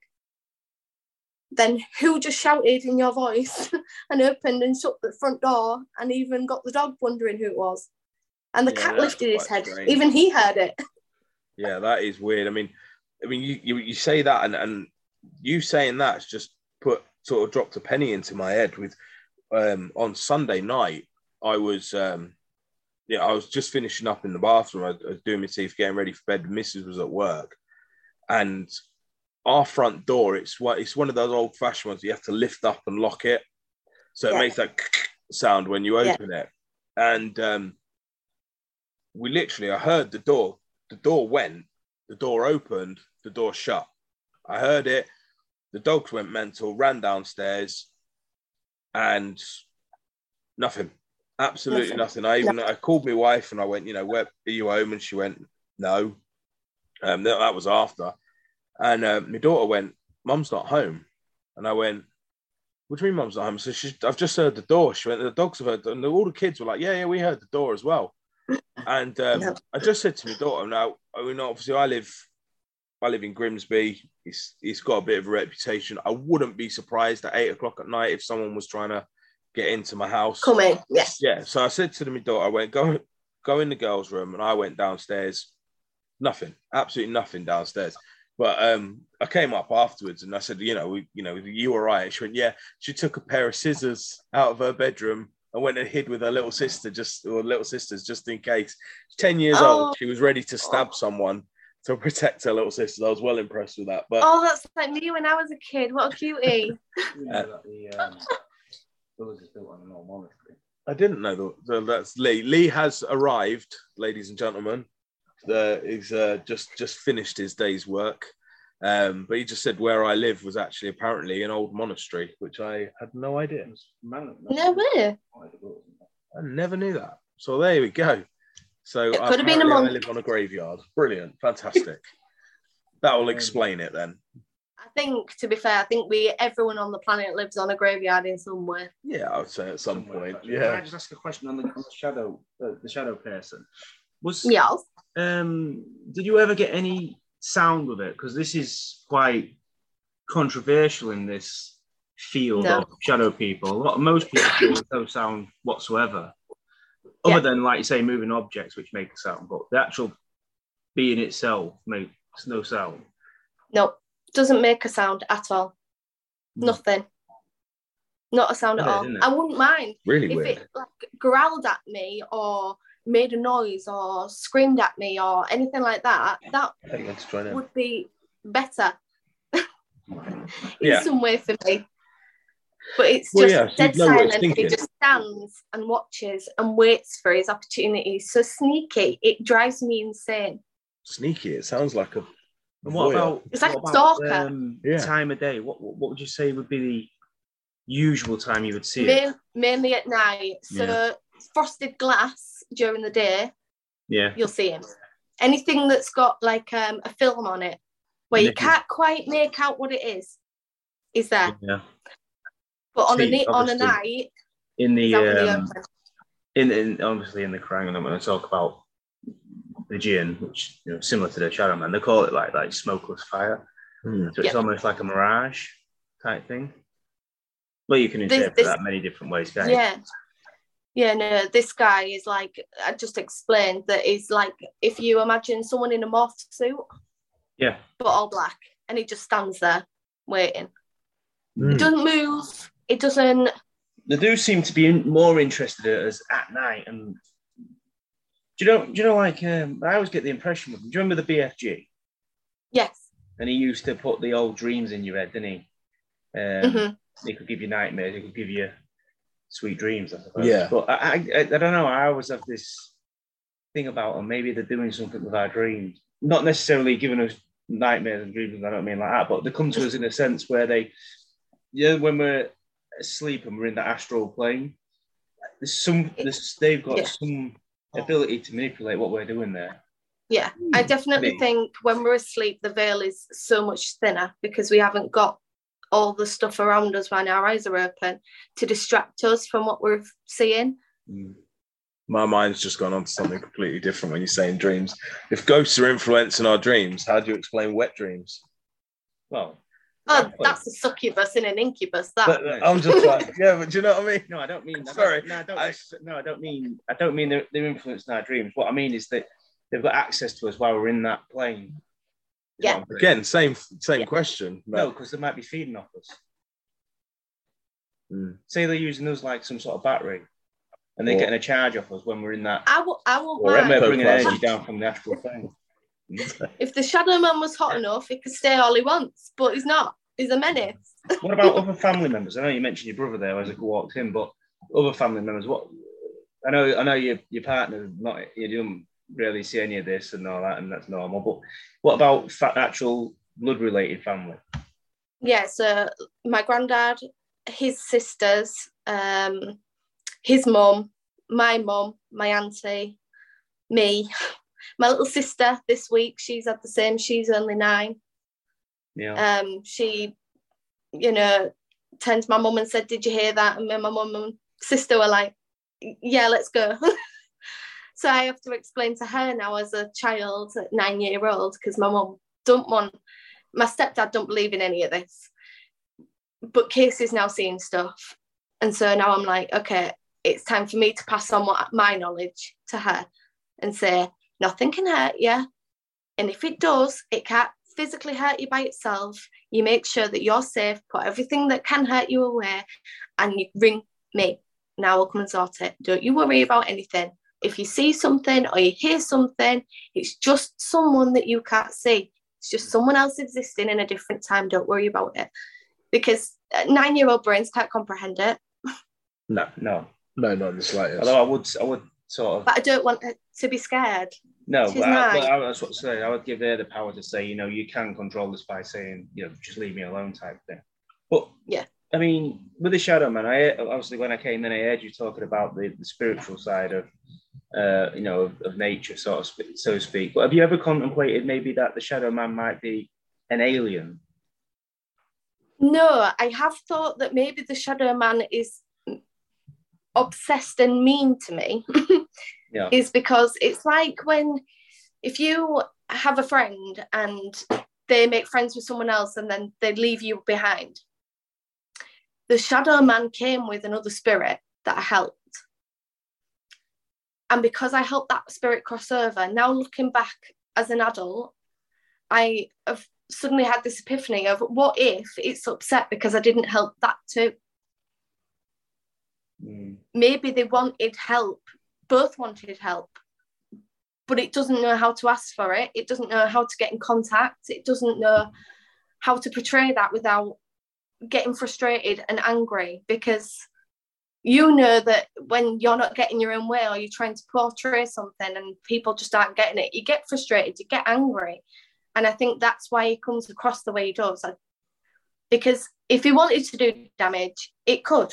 D: Then who just shouted in your voice and opened and shut the front door and even got the dog wondering who it was? And the
C: Yeah,
D: cat
C: that's
D: lifted his
C: quite
D: head.
C: strange.
D: Even he heard it.
C: Yeah, that is weird. I mean, I mean, you you, you say that, and, and you saying that's just put sort of dropped a penny into my head. With um, on Sunday night, I was um, yeah, I was just finishing up in the bathroom. I, I was doing my teeth, getting ready for bed. The missus was at work, and our front door, it's what it's one of those old fashioned ones you have to lift up and lock it, so it
D: Yeah.
C: makes that sound when you
D: Yeah.
C: open it. And um, we literally, I heard the door. The door went, the door opened, the door shut. I heard it. The dogs went mental, ran downstairs, and nothing. Absolutely nothing.
D: Nothing.
C: I even I called my wife and I went, you know, where are you home? And she went, no. Um, that, that was after. And uh, my daughter went, Mum's not home. And I went, what do you mean Mum's not home? So she, I've just heard the door. She went, the dogs have heard. And all the kids were like, yeah, yeah, we heard the door as well. And um,
D: No.
C: I just said to my daughter, now, I mean, obviously I live, I live in Grimsby. It's, it's got a bit of a reputation. I wouldn't be surprised at eight o'clock at night if someone was trying to get into my house.
D: Come in, yes.
C: Yeah. So I said to my daughter, I went, go, go in the girls' room. And I went downstairs. Nothing, absolutely nothing downstairs. But um, I came up afterwards and I said, you know, we, you know, you were right. She went, yeah. She took a pair of scissors out of her bedroom and went and hid with her little sister, just or little sisters, just in case. Ten years
D: Oh.
C: old, she was ready to stab someone to protect her little sisters. I was well impressed with that. But
D: Oh, that's like me when I was a kid. What a cutie.
C: Uh, I didn't know that. So that's Lee. Lee has arrived, ladies and gentlemen. Uh, he's uh, just just finished his day's work. Um, but he just said where I live was actually apparently an old monastery, which I had no idea.
D: No way.
C: I never knew that. So there we go. So
D: It could have been a
C: apparently I
D: monk.
C: live on a graveyard. Brilliant, fantastic. That will explain it then.
D: I think, to be fair, I think we everyone on the planet lives on a graveyard in some way.
C: Yeah, I would say at some point.
E: Can I
C: Yeah.
E: just ask a question on the, on the shadow, uh, the shadow person? Was
D: Yes.
E: um, did you ever get any sound with it? Because this is quite controversial in this field
D: No.
E: of shadow people. A lot, most people feel there's no sound whatsoever, other
D: Yeah.
E: than, like you say, moving objects which make a sound. But the actual being itself makes no sound.
D: No, doesn't make a sound at all.
E: Mm.
D: Nothing. Not a sound at
E: Weird,
D: all.
E: isn't it?
D: I wouldn't mind
C: Really
D: if
C: weird.
D: it like growled at me or made a noise or screamed at me or anything like that. That
C: I think let's join in.
D: would be better in
C: Yeah.
D: some way for me. But it's
C: Well,
D: just
C: yeah, so
D: dead
C: you know what it's
D: silent. He
C: thinking.
D: just stands and watches and waits for his opportunity. So sneaky. It drives me insane.
C: Sneaky. It sounds like a.
E: And what
C: voyeur.
E: about,
D: It's like
E: what
D: a
E: about,
D: stalker.
E: um,
C: Yeah.
E: time of day? What, what what would you say would be the usual time you would see it?
D: Main, mainly at night. So
E: Yeah.
D: frosted glass during the day,
E: Yeah.
D: you'll see him. Anything that's got like um, a film on it, where you can't quite make out what it is, is there.
E: Yeah.
D: But on
E: See,
D: a on a
E: obviously,
D: night,
E: in
D: he's out in the
E: the um,
D: open.
E: in, in obviously in the Krang, and I'm going to talk about the Jinn, which, you know, similar to the Shadow Man. They call it like like smokeless fire.
C: Mm.
E: So it's
D: Yeah.
E: almost like a mirage type thing. Well, you can
D: This-
E: interpret
D: this-
E: that many different ways, can't you?
D: Yeah. Yeah, no, this guy is like, I just explained that he's like, if you imagine someone in a moth suit,
E: Yeah.
D: but all black, and he just stands there waiting.
C: Mm.
D: It doesn't move. It doesn't.
E: They do seem to be in, more interested in us at night. And do you know, do you know, like, um, I always get the impression of them. Do you remember the B F G?
D: Yes.
E: And he used to put the old dreams in your head, didn't he? Um,
D: Mhm.
E: He could give you nightmares. He could give you sweet dreams, I suppose.
C: Yeah.
E: But I, I, I don't know. I always have this thing about them. Maybe they're doing something with our dreams. Not necessarily giving us nightmares and dreams. I don't mean like that. But they come to us in a sense where they, yeah, when we're asleep and we're in the astral plane, there's some. There's, they've got
D: Yeah.
E: some ability to manipulate what we're doing there.
D: Yeah, I definitely
E: Me.
D: think when we're asleep, the veil is so much thinner because we haven't got all the stuff around us when our eyes are open to distract us from what we're seeing.
C: Mm. My mind's just gone on to something completely different when you're saying dreams. If ghosts are influencing our dreams, how do you explain wet dreams?
E: Well,
D: Oh, that's a succubus and an incubus. That.
C: But I'm just like, yeah, but do you know what I mean?
E: no, I don't mean.
C: Sorry.
E: no, I don't.
C: I-
E: no, I don't mean. I don't mean they're, they're influencing our dreams. What I mean is that they've got access to us while we're in that plane.
D: Yeah.
C: Again, same same
D: Yeah.
C: question.
E: No,
C: but-
E: because they might be feeding off us.
C: Mm.
E: Say they're using us like some sort of battery, and they're
C: Or-
E: getting a charge off us when we're in that.
D: I, w- I won't
C: Or
E: And
D: mind.
E: they're bringing
C: Ectoplasm.
E: energy down from the astral plane.
D: If the Shadow Man was hot enough, he could stay all he wants, but he's not. He's a menace.
E: What about other family members? I know you mentioned your brother there as he walked in, but other family members. What? I know, I know your your partner. Not you don't really see any of this and all that, and that's normal. But what about fa- actual blood related family?
D: Yeah, so my granddad, his sisters, um, his mum, my mum, my auntie, me, my little sister this week, she's had the same, she's only nine.
E: Yeah.
D: Um, she, you know, turned to my mum and said, "Did you hear that?" And my mum and sister were like, "Yeah, let's go." So I have to explain to her now as a child, at nine year old, because my mum don't want, my stepdad don't believe in any of this. But Casey's now seeing stuff. And so now I'm like, okay, it's time for me to pass on what my knowledge to her and say, nothing can hurt you. And if it does, it can't physically hurt you by itself. You make sure that you're safe, put everything that can hurt you away, and you ring me. Now I'll come and sort it. Don't you worry about anything. If you see something or you hear something, it's just someone that you can't see. It's just someone else existing in a different time. Don't worry about it. Because nine-year-old brains can't comprehend it.
E: No, no.
C: No, not in the slightest.
E: Although I would, I would sort of.
D: But I don't want her to be scared.
E: No,
D: she's
E: but I,
D: nine.
E: but I, that's what I say. I would give her the power to say, you know, you can control this by saying, you know, just leave me alone type thing. But
D: Yeah.
E: I mean, with the Shadow Man, I obviously when I came in, I heard you talking about the, the spiritual side of, uh, you know, of, of nature, sort of, sp- so to speak. But have you ever contemplated maybe that the Shadow Man might be an alien?
D: No, I have thought that maybe the Shadow Man is obsessed and mean to me.
E: Yeah.
D: Is because it's like when, if you have a friend and they make friends with someone else and then they leave you behind. The Shadow Man came with another spirit that I helped. And because I helped that spirit cross over, now looking back as an adult, I have suddenly had this epiphany of what if it's upset because I didn't help that too?
E: Mm.
D: Maybe they wanted help, both wanted help, but it doesn't know how to ask for it. It doesn't know how to get in contact. It doesn't know how to portray that without getting frustrated and angry, because you know that when you're not getting your own way or you're trying to portray something and people just aren't getting it, you get frustrated, you get angry. And I think that's why he comes across the way he does. I, because if he wanted to do damage, it could.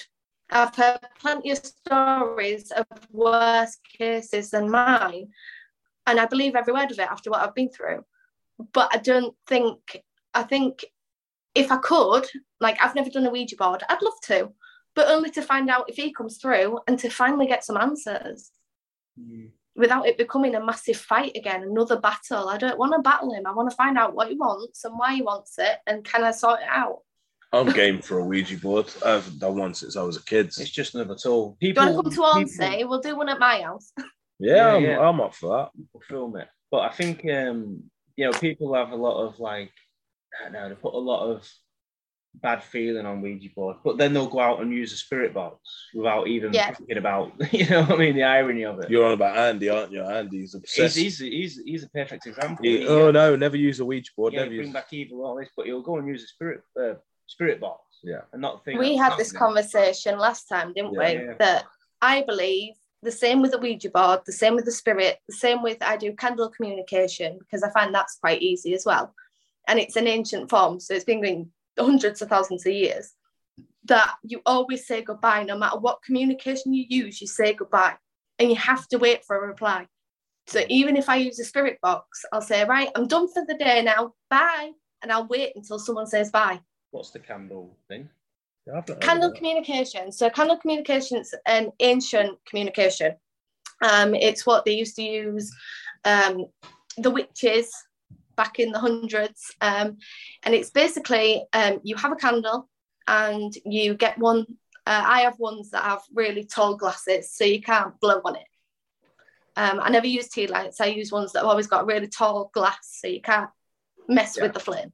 D: I've heard plenty of stories of worse cases than mine, and I believe every word of it after what I've been through. But I don't think, I think if I could, like, I've never done a Ouija board, I'd love to, but only to find out if he comes through and to finally get some answers. Mm. Without it becoming a massive fight again, another battle. I don't want to battle him. I want to find out what he wants and why he wants it, and can I sort it out?
C: I'm game for a Ouija board. I've done one since I was a kid.
E: It's just another tool. People,
D: do you want to come to Hornsey? We'll do one at my house.
C: Yeah, yeah, I'm, yeah. I'm up for that.
E: We'll film it. But I think, um, you know, people have a lot of, like, I don't know, they put a lot of bad feeling on Ouija board, but then they'll go out and use a spirit box without even yeah. thinking about, you know what I mean, the irony of it.
C: You're on about Andy, aren't you? Andy's obsessed.
E: He's, he's, he's, he's a perfect example.
C: He, oh, no, never use a Ouija board.
E: Yeah,
C: never
E: bring
C: use...
E: back evil, all this, but he'll go and use a spirit uh, spirit box.
C: Yeah.
E: And not think
D: we had this conversation last time, didn't yeah, we? Yeah. That I believe the same with the Ouija board, the same with the spirit, the same with, I do candle communication, because I find that's quite easy as well. And it's an ancient form, so it's been going hundreds of thousands of years, that you always say goodbye. No matter what communication you use, you say goodbye, and you have to wait for a reply. So even if I use a spirit box, I'll say, right, I'm done for the day now, bye, and I'll wait until someone says bye.
E: What's the candle thing?
D: Candle communication. So candle communication is an ancient communication. Um, it's what they used to use, um, the witches back in the hundreds. Um, and it's basically, um, you have a candle and you get one. Uh, I have ones that have really tall glasses, so you can't blow on it. Um, I never use tea lights. I use ones that have always got really tall glass, so you can't mess yeah. with the flame.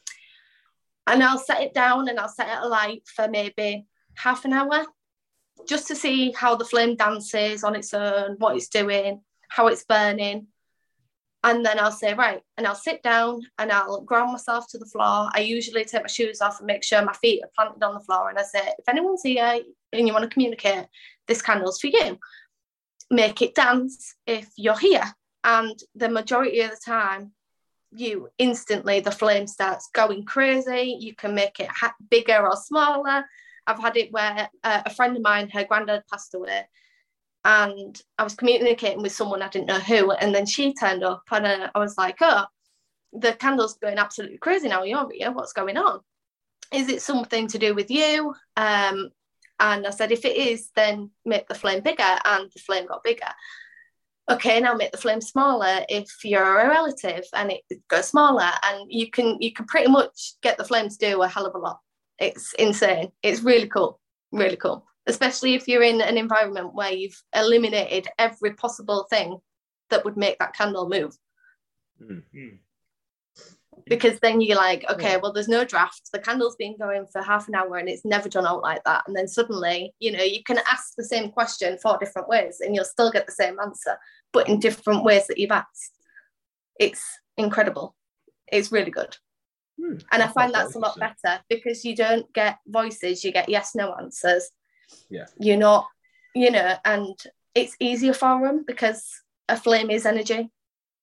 D: And I'll set it down and I'll set it alight for maybe half an hour, just to see how the flame dances on its own, what it's doing, how it's burning. And then I'll say, right, and I'll sit down and I'll ground myself to the floor. I usually take my shoes off and make sure my feet are planted on the floor. And I say, if anyone's here and you want to communicate, this candle's for you. Make it dance if you're here. And the majority of the time, you instantly, the flame starts going crazy. You can make it ha- bigger or smaller. I've had it where uh, a friend of mine, her granddad passed away, and I was communicating with someone I didn't know who, and then she turned up, and uh, I was like, oh, the candle's going absolutely crazy now. You're here. What's going on? Is it something to do with you? Um, and I said, if it is, then make the flame bigger, and the flame got bigger. Okay, now make the flame smaller if you're a relative, and it goes smaller, and you can you can pretty much get the flame to do a hell of a lot. It's insane. It's really cool, really cool. Especially if you're in an environment where you've eliminated every possible thing that would make that candle move. Mm-hmm. Because then you're like, okay, well, there's no draft. The candle's been going for half an hour and it's never done out like that. And then suddenly, you know, you can ask the same question four different ways and you'll still get the same answer, but in different ways that you've asked. It's incredible. It's really good. Hmm, and I find that's a lot better because you don't get voices, you get yes, no answers.
C: Yeah.
D: You're not, you know, and it's easier for them because a flame is energy.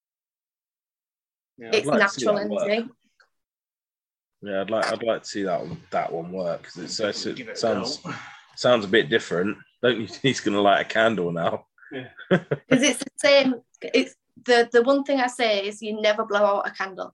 D: Yeah, it's like natural energy.
C: Work. Yeah, I'd like I'd like to see that one, that one work because it, it, it sounds sounds a bit different. Don't you think he's going to light a candle now?
D: Because yeah. It's the same. It's the the one thing I say is you never blow out a candle.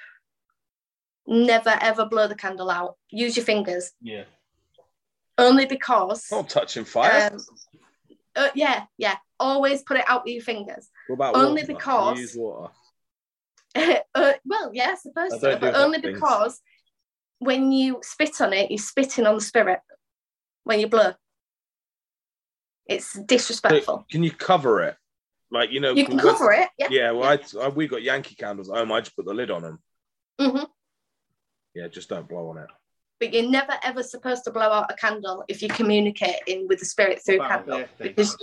D: Never ever blow the candle out. Use your fingers.
E: Yeah.
D: Only because.
C: Not touching fire. Um,
D: uh, yeah, yeah. Always put it out with your fingers.
C: What about
D: only
C: water?
D: because.
C: You use water.
D: uh, well, yeah, I suppose I so, but only things. Because when you spit on it, you're spitting on the spirit when you blow. It's disrespectful.
C: So can you cover it? Like, you know,
D: you can cover it. Yeah.
C: Yeah. Well, yeah. I, I, we got Yankee candles at home. I just put the lid on them.
D: Mm-hmm.
C: Yeah, just don't blow on it.
D: But you're never ever supposed to blow out a candle if you're communicating with the spirit through wow, candle. Because...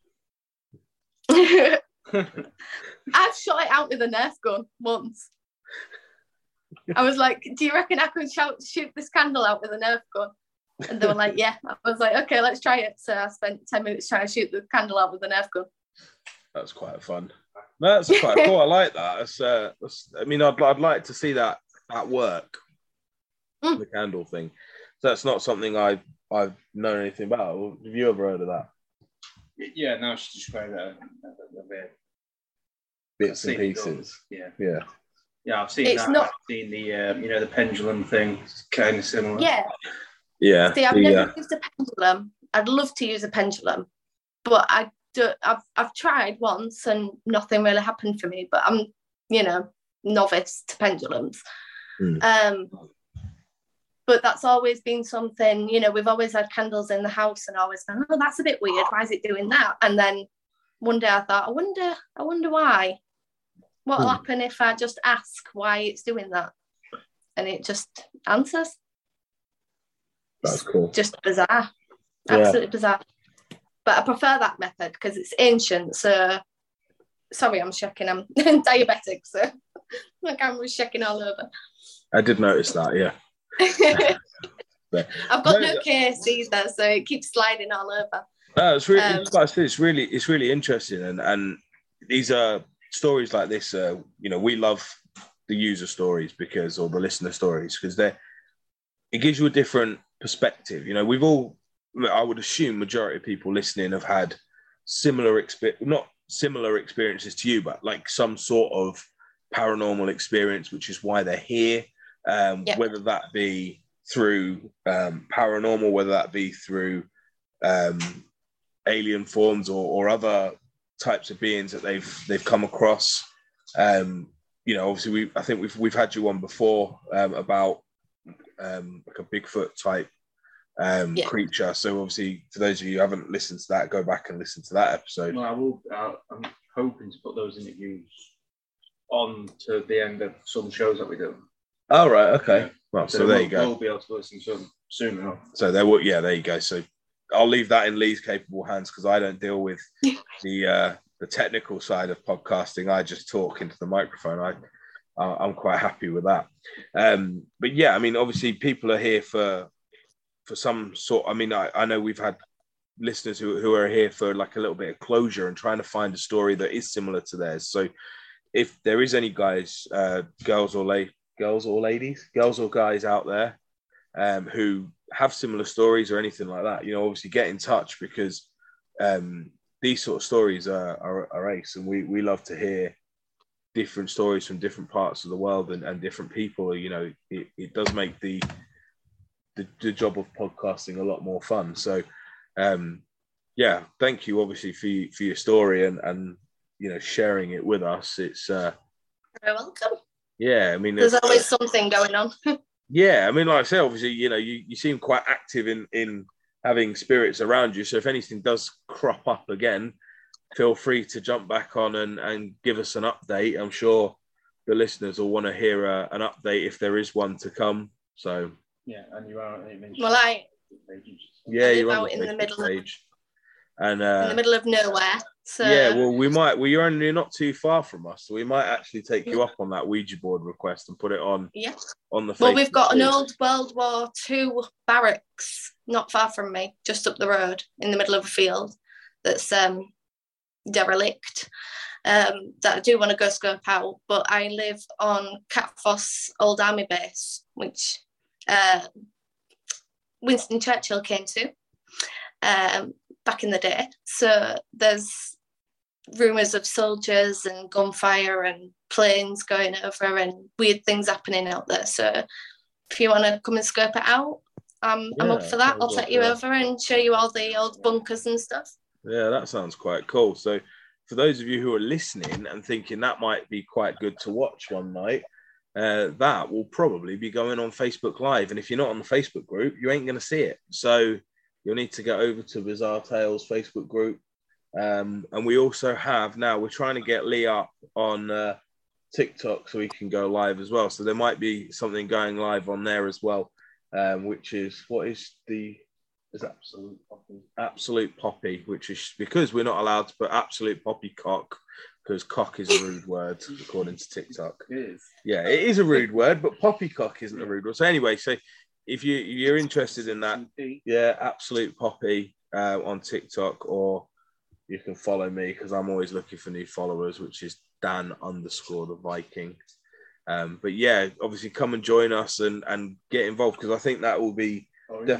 D: I've shot it out with a Nerf gun once. I was like, do you reckon I could shout, shoot this candle out with a Nerf gun? And they were like, yeah. I was like, okay, let's try it. So I spent ten minutes trying to shoot the candle out with a Nerf gun.
C: That's quite fun. That's quite cool. I like that. It's, uh, it's, I mean, I'd, I'd like to see that at work, mm. the candle thing. So that's not something I, I've known anything about. Have you ever heard of that?
E: Yeah, now she described that a bit.
C: Bits and pieces.
E: Yeah,
C: yeah,
E: yeah. I've seen
D: It's
E: that.
D: not-
E: I've seen the um, you know the pendulum thing. It's kind of similar.
D: Yeah.
C: yeah.
D: See, I've
C: the,
D: never
C: uh,
D: used a pendulum. I'd love to use a pendulum, but I do, I've I've tried once and nothing really happened for me. But I'm, you know, novice to pendulums.
C: Hmm.
D: Um, but that's always been something. You know, we've always had candles in the house, and always gone, oh, that's a bit weird. Why is it doing that? And then one day I thought, I wonder, I wonder why. What'll
C: Hmm.
D: happen if I just ask why it's doing that? And it just answers.
C: That's cool.
D: Just bizarre.
C: Yeah.
D: Absolutely bizarre. But I prefer that method because it's ancient. So, sorry, I'm shaking. I'm diabetic, so my camera's shaking all over.
C: I did notice that, yeah. But,
D: I've got
C: no,
D: no case either, so it keeps sliding all over.
C: no, it's really,
D: Um,
C: it's, like I said, it's really, it's really interesting, and and these are stories like this. Uh, you know, we love the user stories because, or the listener stories, because they're, it gives you a different perspective. You know, we've all, I would assume, majority of people listening have had similar experience, not similar experiences to you, but like some sort of paranormal experience, which is why they're here. Um,
D: Yeah.
C: Whether that be through um, paranormal, whether that be through um, alien forms or, or other types of beings that they've they've come across. Um, you know, obviously, we I think we've we've had you on before um, about um, like a Bigfoot type um,
D: Yeah.
C: creature. So obviously, for those of you who haven't listened to that, go back and listen to that episode.
E: Well, I will. Uh, I'm hoping to put those interviews on to the end of some shows that we do.
C: Oh right, okay.
E: Yeah.
C: Well, so,
E: So,
C: there
E: we'll,
C: you go.
E: We'll be able to listen to them soon enough.
C: So there will, yeah, there you go. So I'll leave that in Lee's capable hands because I don't deal with the uh, the technical side of podcasting. I just talk into the microphone. I I'm quite happy with that. Um, but yeah, I mean, obviously, people are here for for some sort. I mean, I, I know we've had listeners who who are here for like a little bit of closure and trying to find a story that is similar to theirs. So if there is any guys, uh, girls or la- girls or ladies, girls or guys out there um, who have similar stories or anything like that, you know, obviously get in touch because um, these sort of stories are, are, are ace, and we, we love to hear different stories from different parts of the world and, and different people. You know, it, it does make the, the the job of podcasting a lot more fun. So, um, yeah, thank you obviously for for your story and and you know sharing it with us. It's uh,
D: You're welcome.
C: yeah, I mean,
D: There's
C: it's-
D: always something going on.
C: yeah, I mean, like I said, obviously, you know, you, you seem quite active in, in having spirits around you. So if anything does crop up again, feel free to jump back on and, and give us an update. I'm sure the listeners will want to hear uh, an update if there is one to come. So
E: Yeah, and you are. You mentioned
D: Well, I
C: yeah,
D: I live
C: you're on
D: out
C: the
D: in the
C: Facebook
D: middle of-
C: page. And
D: in the
C: uh,
D: middle of nowhere. So
C: yeah, well, we might. Well, you're only not too far from us, so we might actually take you up on that Ouija board request and put it on
D: yeah.
C: on the.
D: Well, we've
C: Facebook
D: got an
C: page.
D: old World War Two barracks not far from me, just up the road in the middle of a field that's um, derelict. Um, that I do want to go scope out, but I live on Catfoss Old Army Base, which uh, Winston Churchill came to um, back in the day. So there's rumours of soldiers and gunfire and planes going over and weird things happening out there. So if you want to come and scope it out, um, I'm
C: Yeah,
D: up for that. I'll
C: sounds
D: take
C: like
D: you
C: a-
D: over and show you all the old bunkers and stuff.
C: Yeah, that sounds quite cool. So, for those of you who are listening and thinking that might be quite good to watch one night, uh, that will probably be going on Facebook Live. And if you're not on the Facebook group, you ain't going to see it. So, you'll need to get over to Bizarre Tales Facebook group. Um, and we also have now, we're trying to get Lee up on uh, TikTok so he can go live as well. So, there might be something going live on there as well, um, which is what is the. Is absolute poppy. Absolute poppy, which is because we're not allowed to put absolute poppy cock because cock is a rude word according to TikTok.
E: It is.
C: Yeah, it is a rude word, but poppycock isn't a rude word. So anyway, so if you you're interested in that, yeah, absolute poppy uh, on TikTok, or you can follow me because I'm always looking for new followers, which is Dan underscore the Viking. Um, but yeah, obviously come and join us and and get involved because I think that will be
E: Oh, yeah.
C: definitely.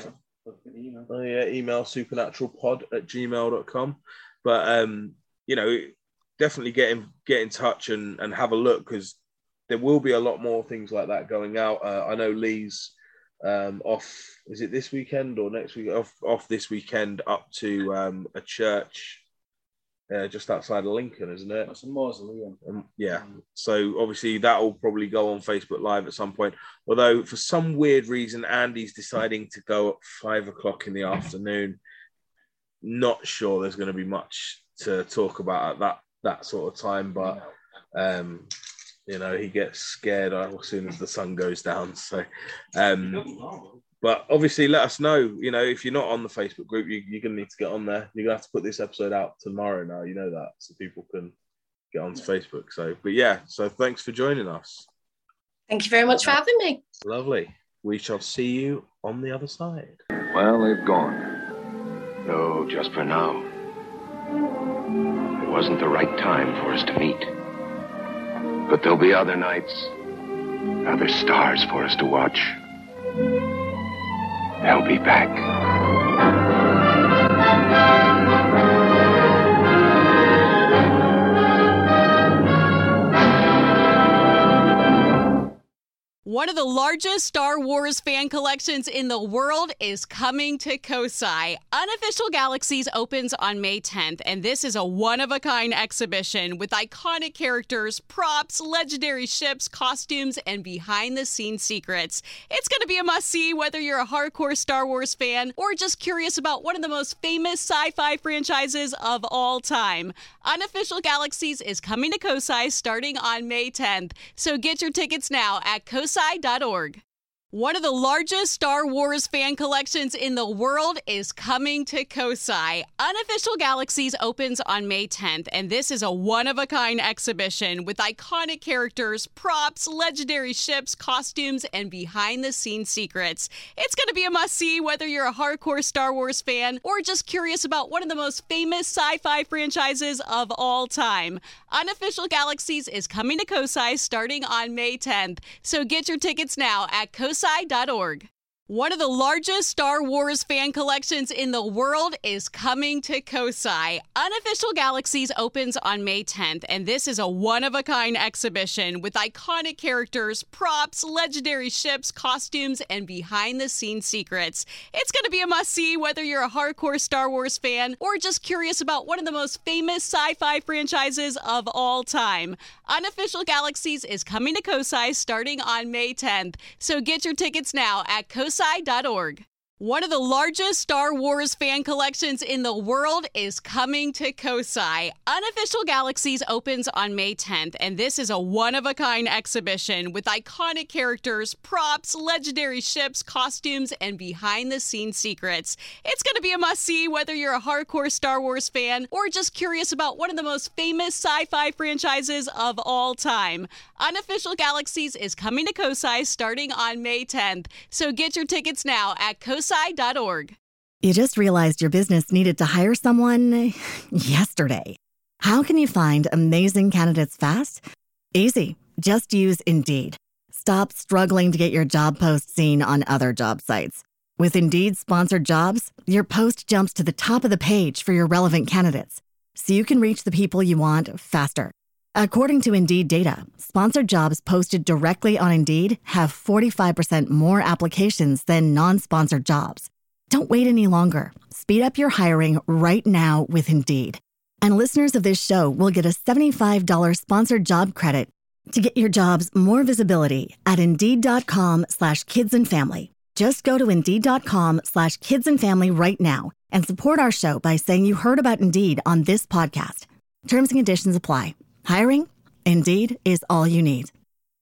E: Email.
C: Oh yeah, email supernaturalpod at gmail dot com. But um, you know, definitely get in get in touch and, and have a look, because there will be a lot more things like that going out. Uh, I know Lee's um, off. Is it this weekend or next week? Off off this weekend up to um, a church uh, just outside of Lincoln, isn't it?
E: That's a mausoleum.
C: Um, yeah. So obviously that will probably go on Facebook Live at some point. Although for some weird reason, Andy's deciding to go at five o'clock in the afternoon. Not sure there's going to be much to talk about at that that sort of time, but um, you know, he gets scared as soon as the sun goes down. So, um, but obviously, let us know. You know, if you're not on the Facebook group, you, you're going to need to get on there. You're going to have to put this episode out tomorrow now. You know that, so people can get onto Facebook. So, but yeah, so thanks for joining us.
D: Thank you very much for having me.
C: Lovely. We shall see you on the other side.
F: Well, they've gone. No, just for now. It wasn't the right time for us to meet. But there'll be other nights, other stars for us to watch. They'll be back.
A: One of the largest Star Wars fan collections in the world is coming to Kosai. Unofficial Galaxies opens on May tenth, and this is a one-of-a-kind exhibition with iconic characters, props, legendary ships, costumes, and behind-the-scenes secrets. It's going to be a must-see whether you're a hardcore Star Wars fan or just curious about one of the most famous sci-fi franchises of all time. Unofficial Galaxies is coming to Kosai starting on May tenth, so get your tickets now at kosai dot org. One of the largest Star Wars fan collections in the world is coming to Kosai. Unofficial Galaxies opens on May tenth, and this is a one-of-a-kind exhibition with iconic characters, props, legendary ships, costumes, and behind-the-scenes secrets. It's going to be a must-see whether you're a hardcore Star Wars fan or just curious about one of the most famous sci-fi franchises of all time. Unofficial Galaxies is coming to Kosai starting on May tenth, so get your tickets now at kosai dot org. One of the largest Star Wars fan collections in the world is coming to Kosai. Unofficial Galaxies opens on May tenth, and this is a one-of-a-kind exhibition with iconic characters, props, legendary ships, costumes, and behind-the-scenes secrets. It's going to be a must-see whether you're a hardcore Star Wars fan or just curious about one of the most famous sci-fi franchises of all time. Unofficial Galaxies is coming to Kosai starting on May tenth, so get your tickets now at kosai dot org. One of the largest Star Wars fan collections in the world is coming to Kosai. Unofficial Galaxies opens on May tenth, and this is a one-of-a-kind exhibition with iconic characters, props, legendary ships, costumes, and behind-the-scenes secrets. It's going to be a must-see whether you're a hardcore Star Wars fan or just curious about one of the most famous sci-fi franchises of all time. Unofficial Galaxies is coming to Kosai starting on May tenth, so get your tickets now at kosai dot org.
G: You just realized your business needed to hire someone yesterday. How can you find amazing candidates fast? Easy. Just use Indeed. Stop struggling to get your job post seen on other job sites. With Indeed sponsored jobs, your post jumps to the top of the page for your relevant candidates, so you can reach the people you want faster. According to Indeed data, sponsored jobs posted directly on Indeed have forty-five percent more applications than non-sponsored jobs. Don't wait any longer. Speed up your hiring right now with Indeed. And listeners of this show will get a seventy-five dollars sponsored job credit to get your jobs more visibility at Indeed.com slash kids and family. Just go to Indeed.com slash kids and family right now and support our show by saying you heard about Indeed on this podcast. Terms and conditions apply. Hiring? Indeed is all you need.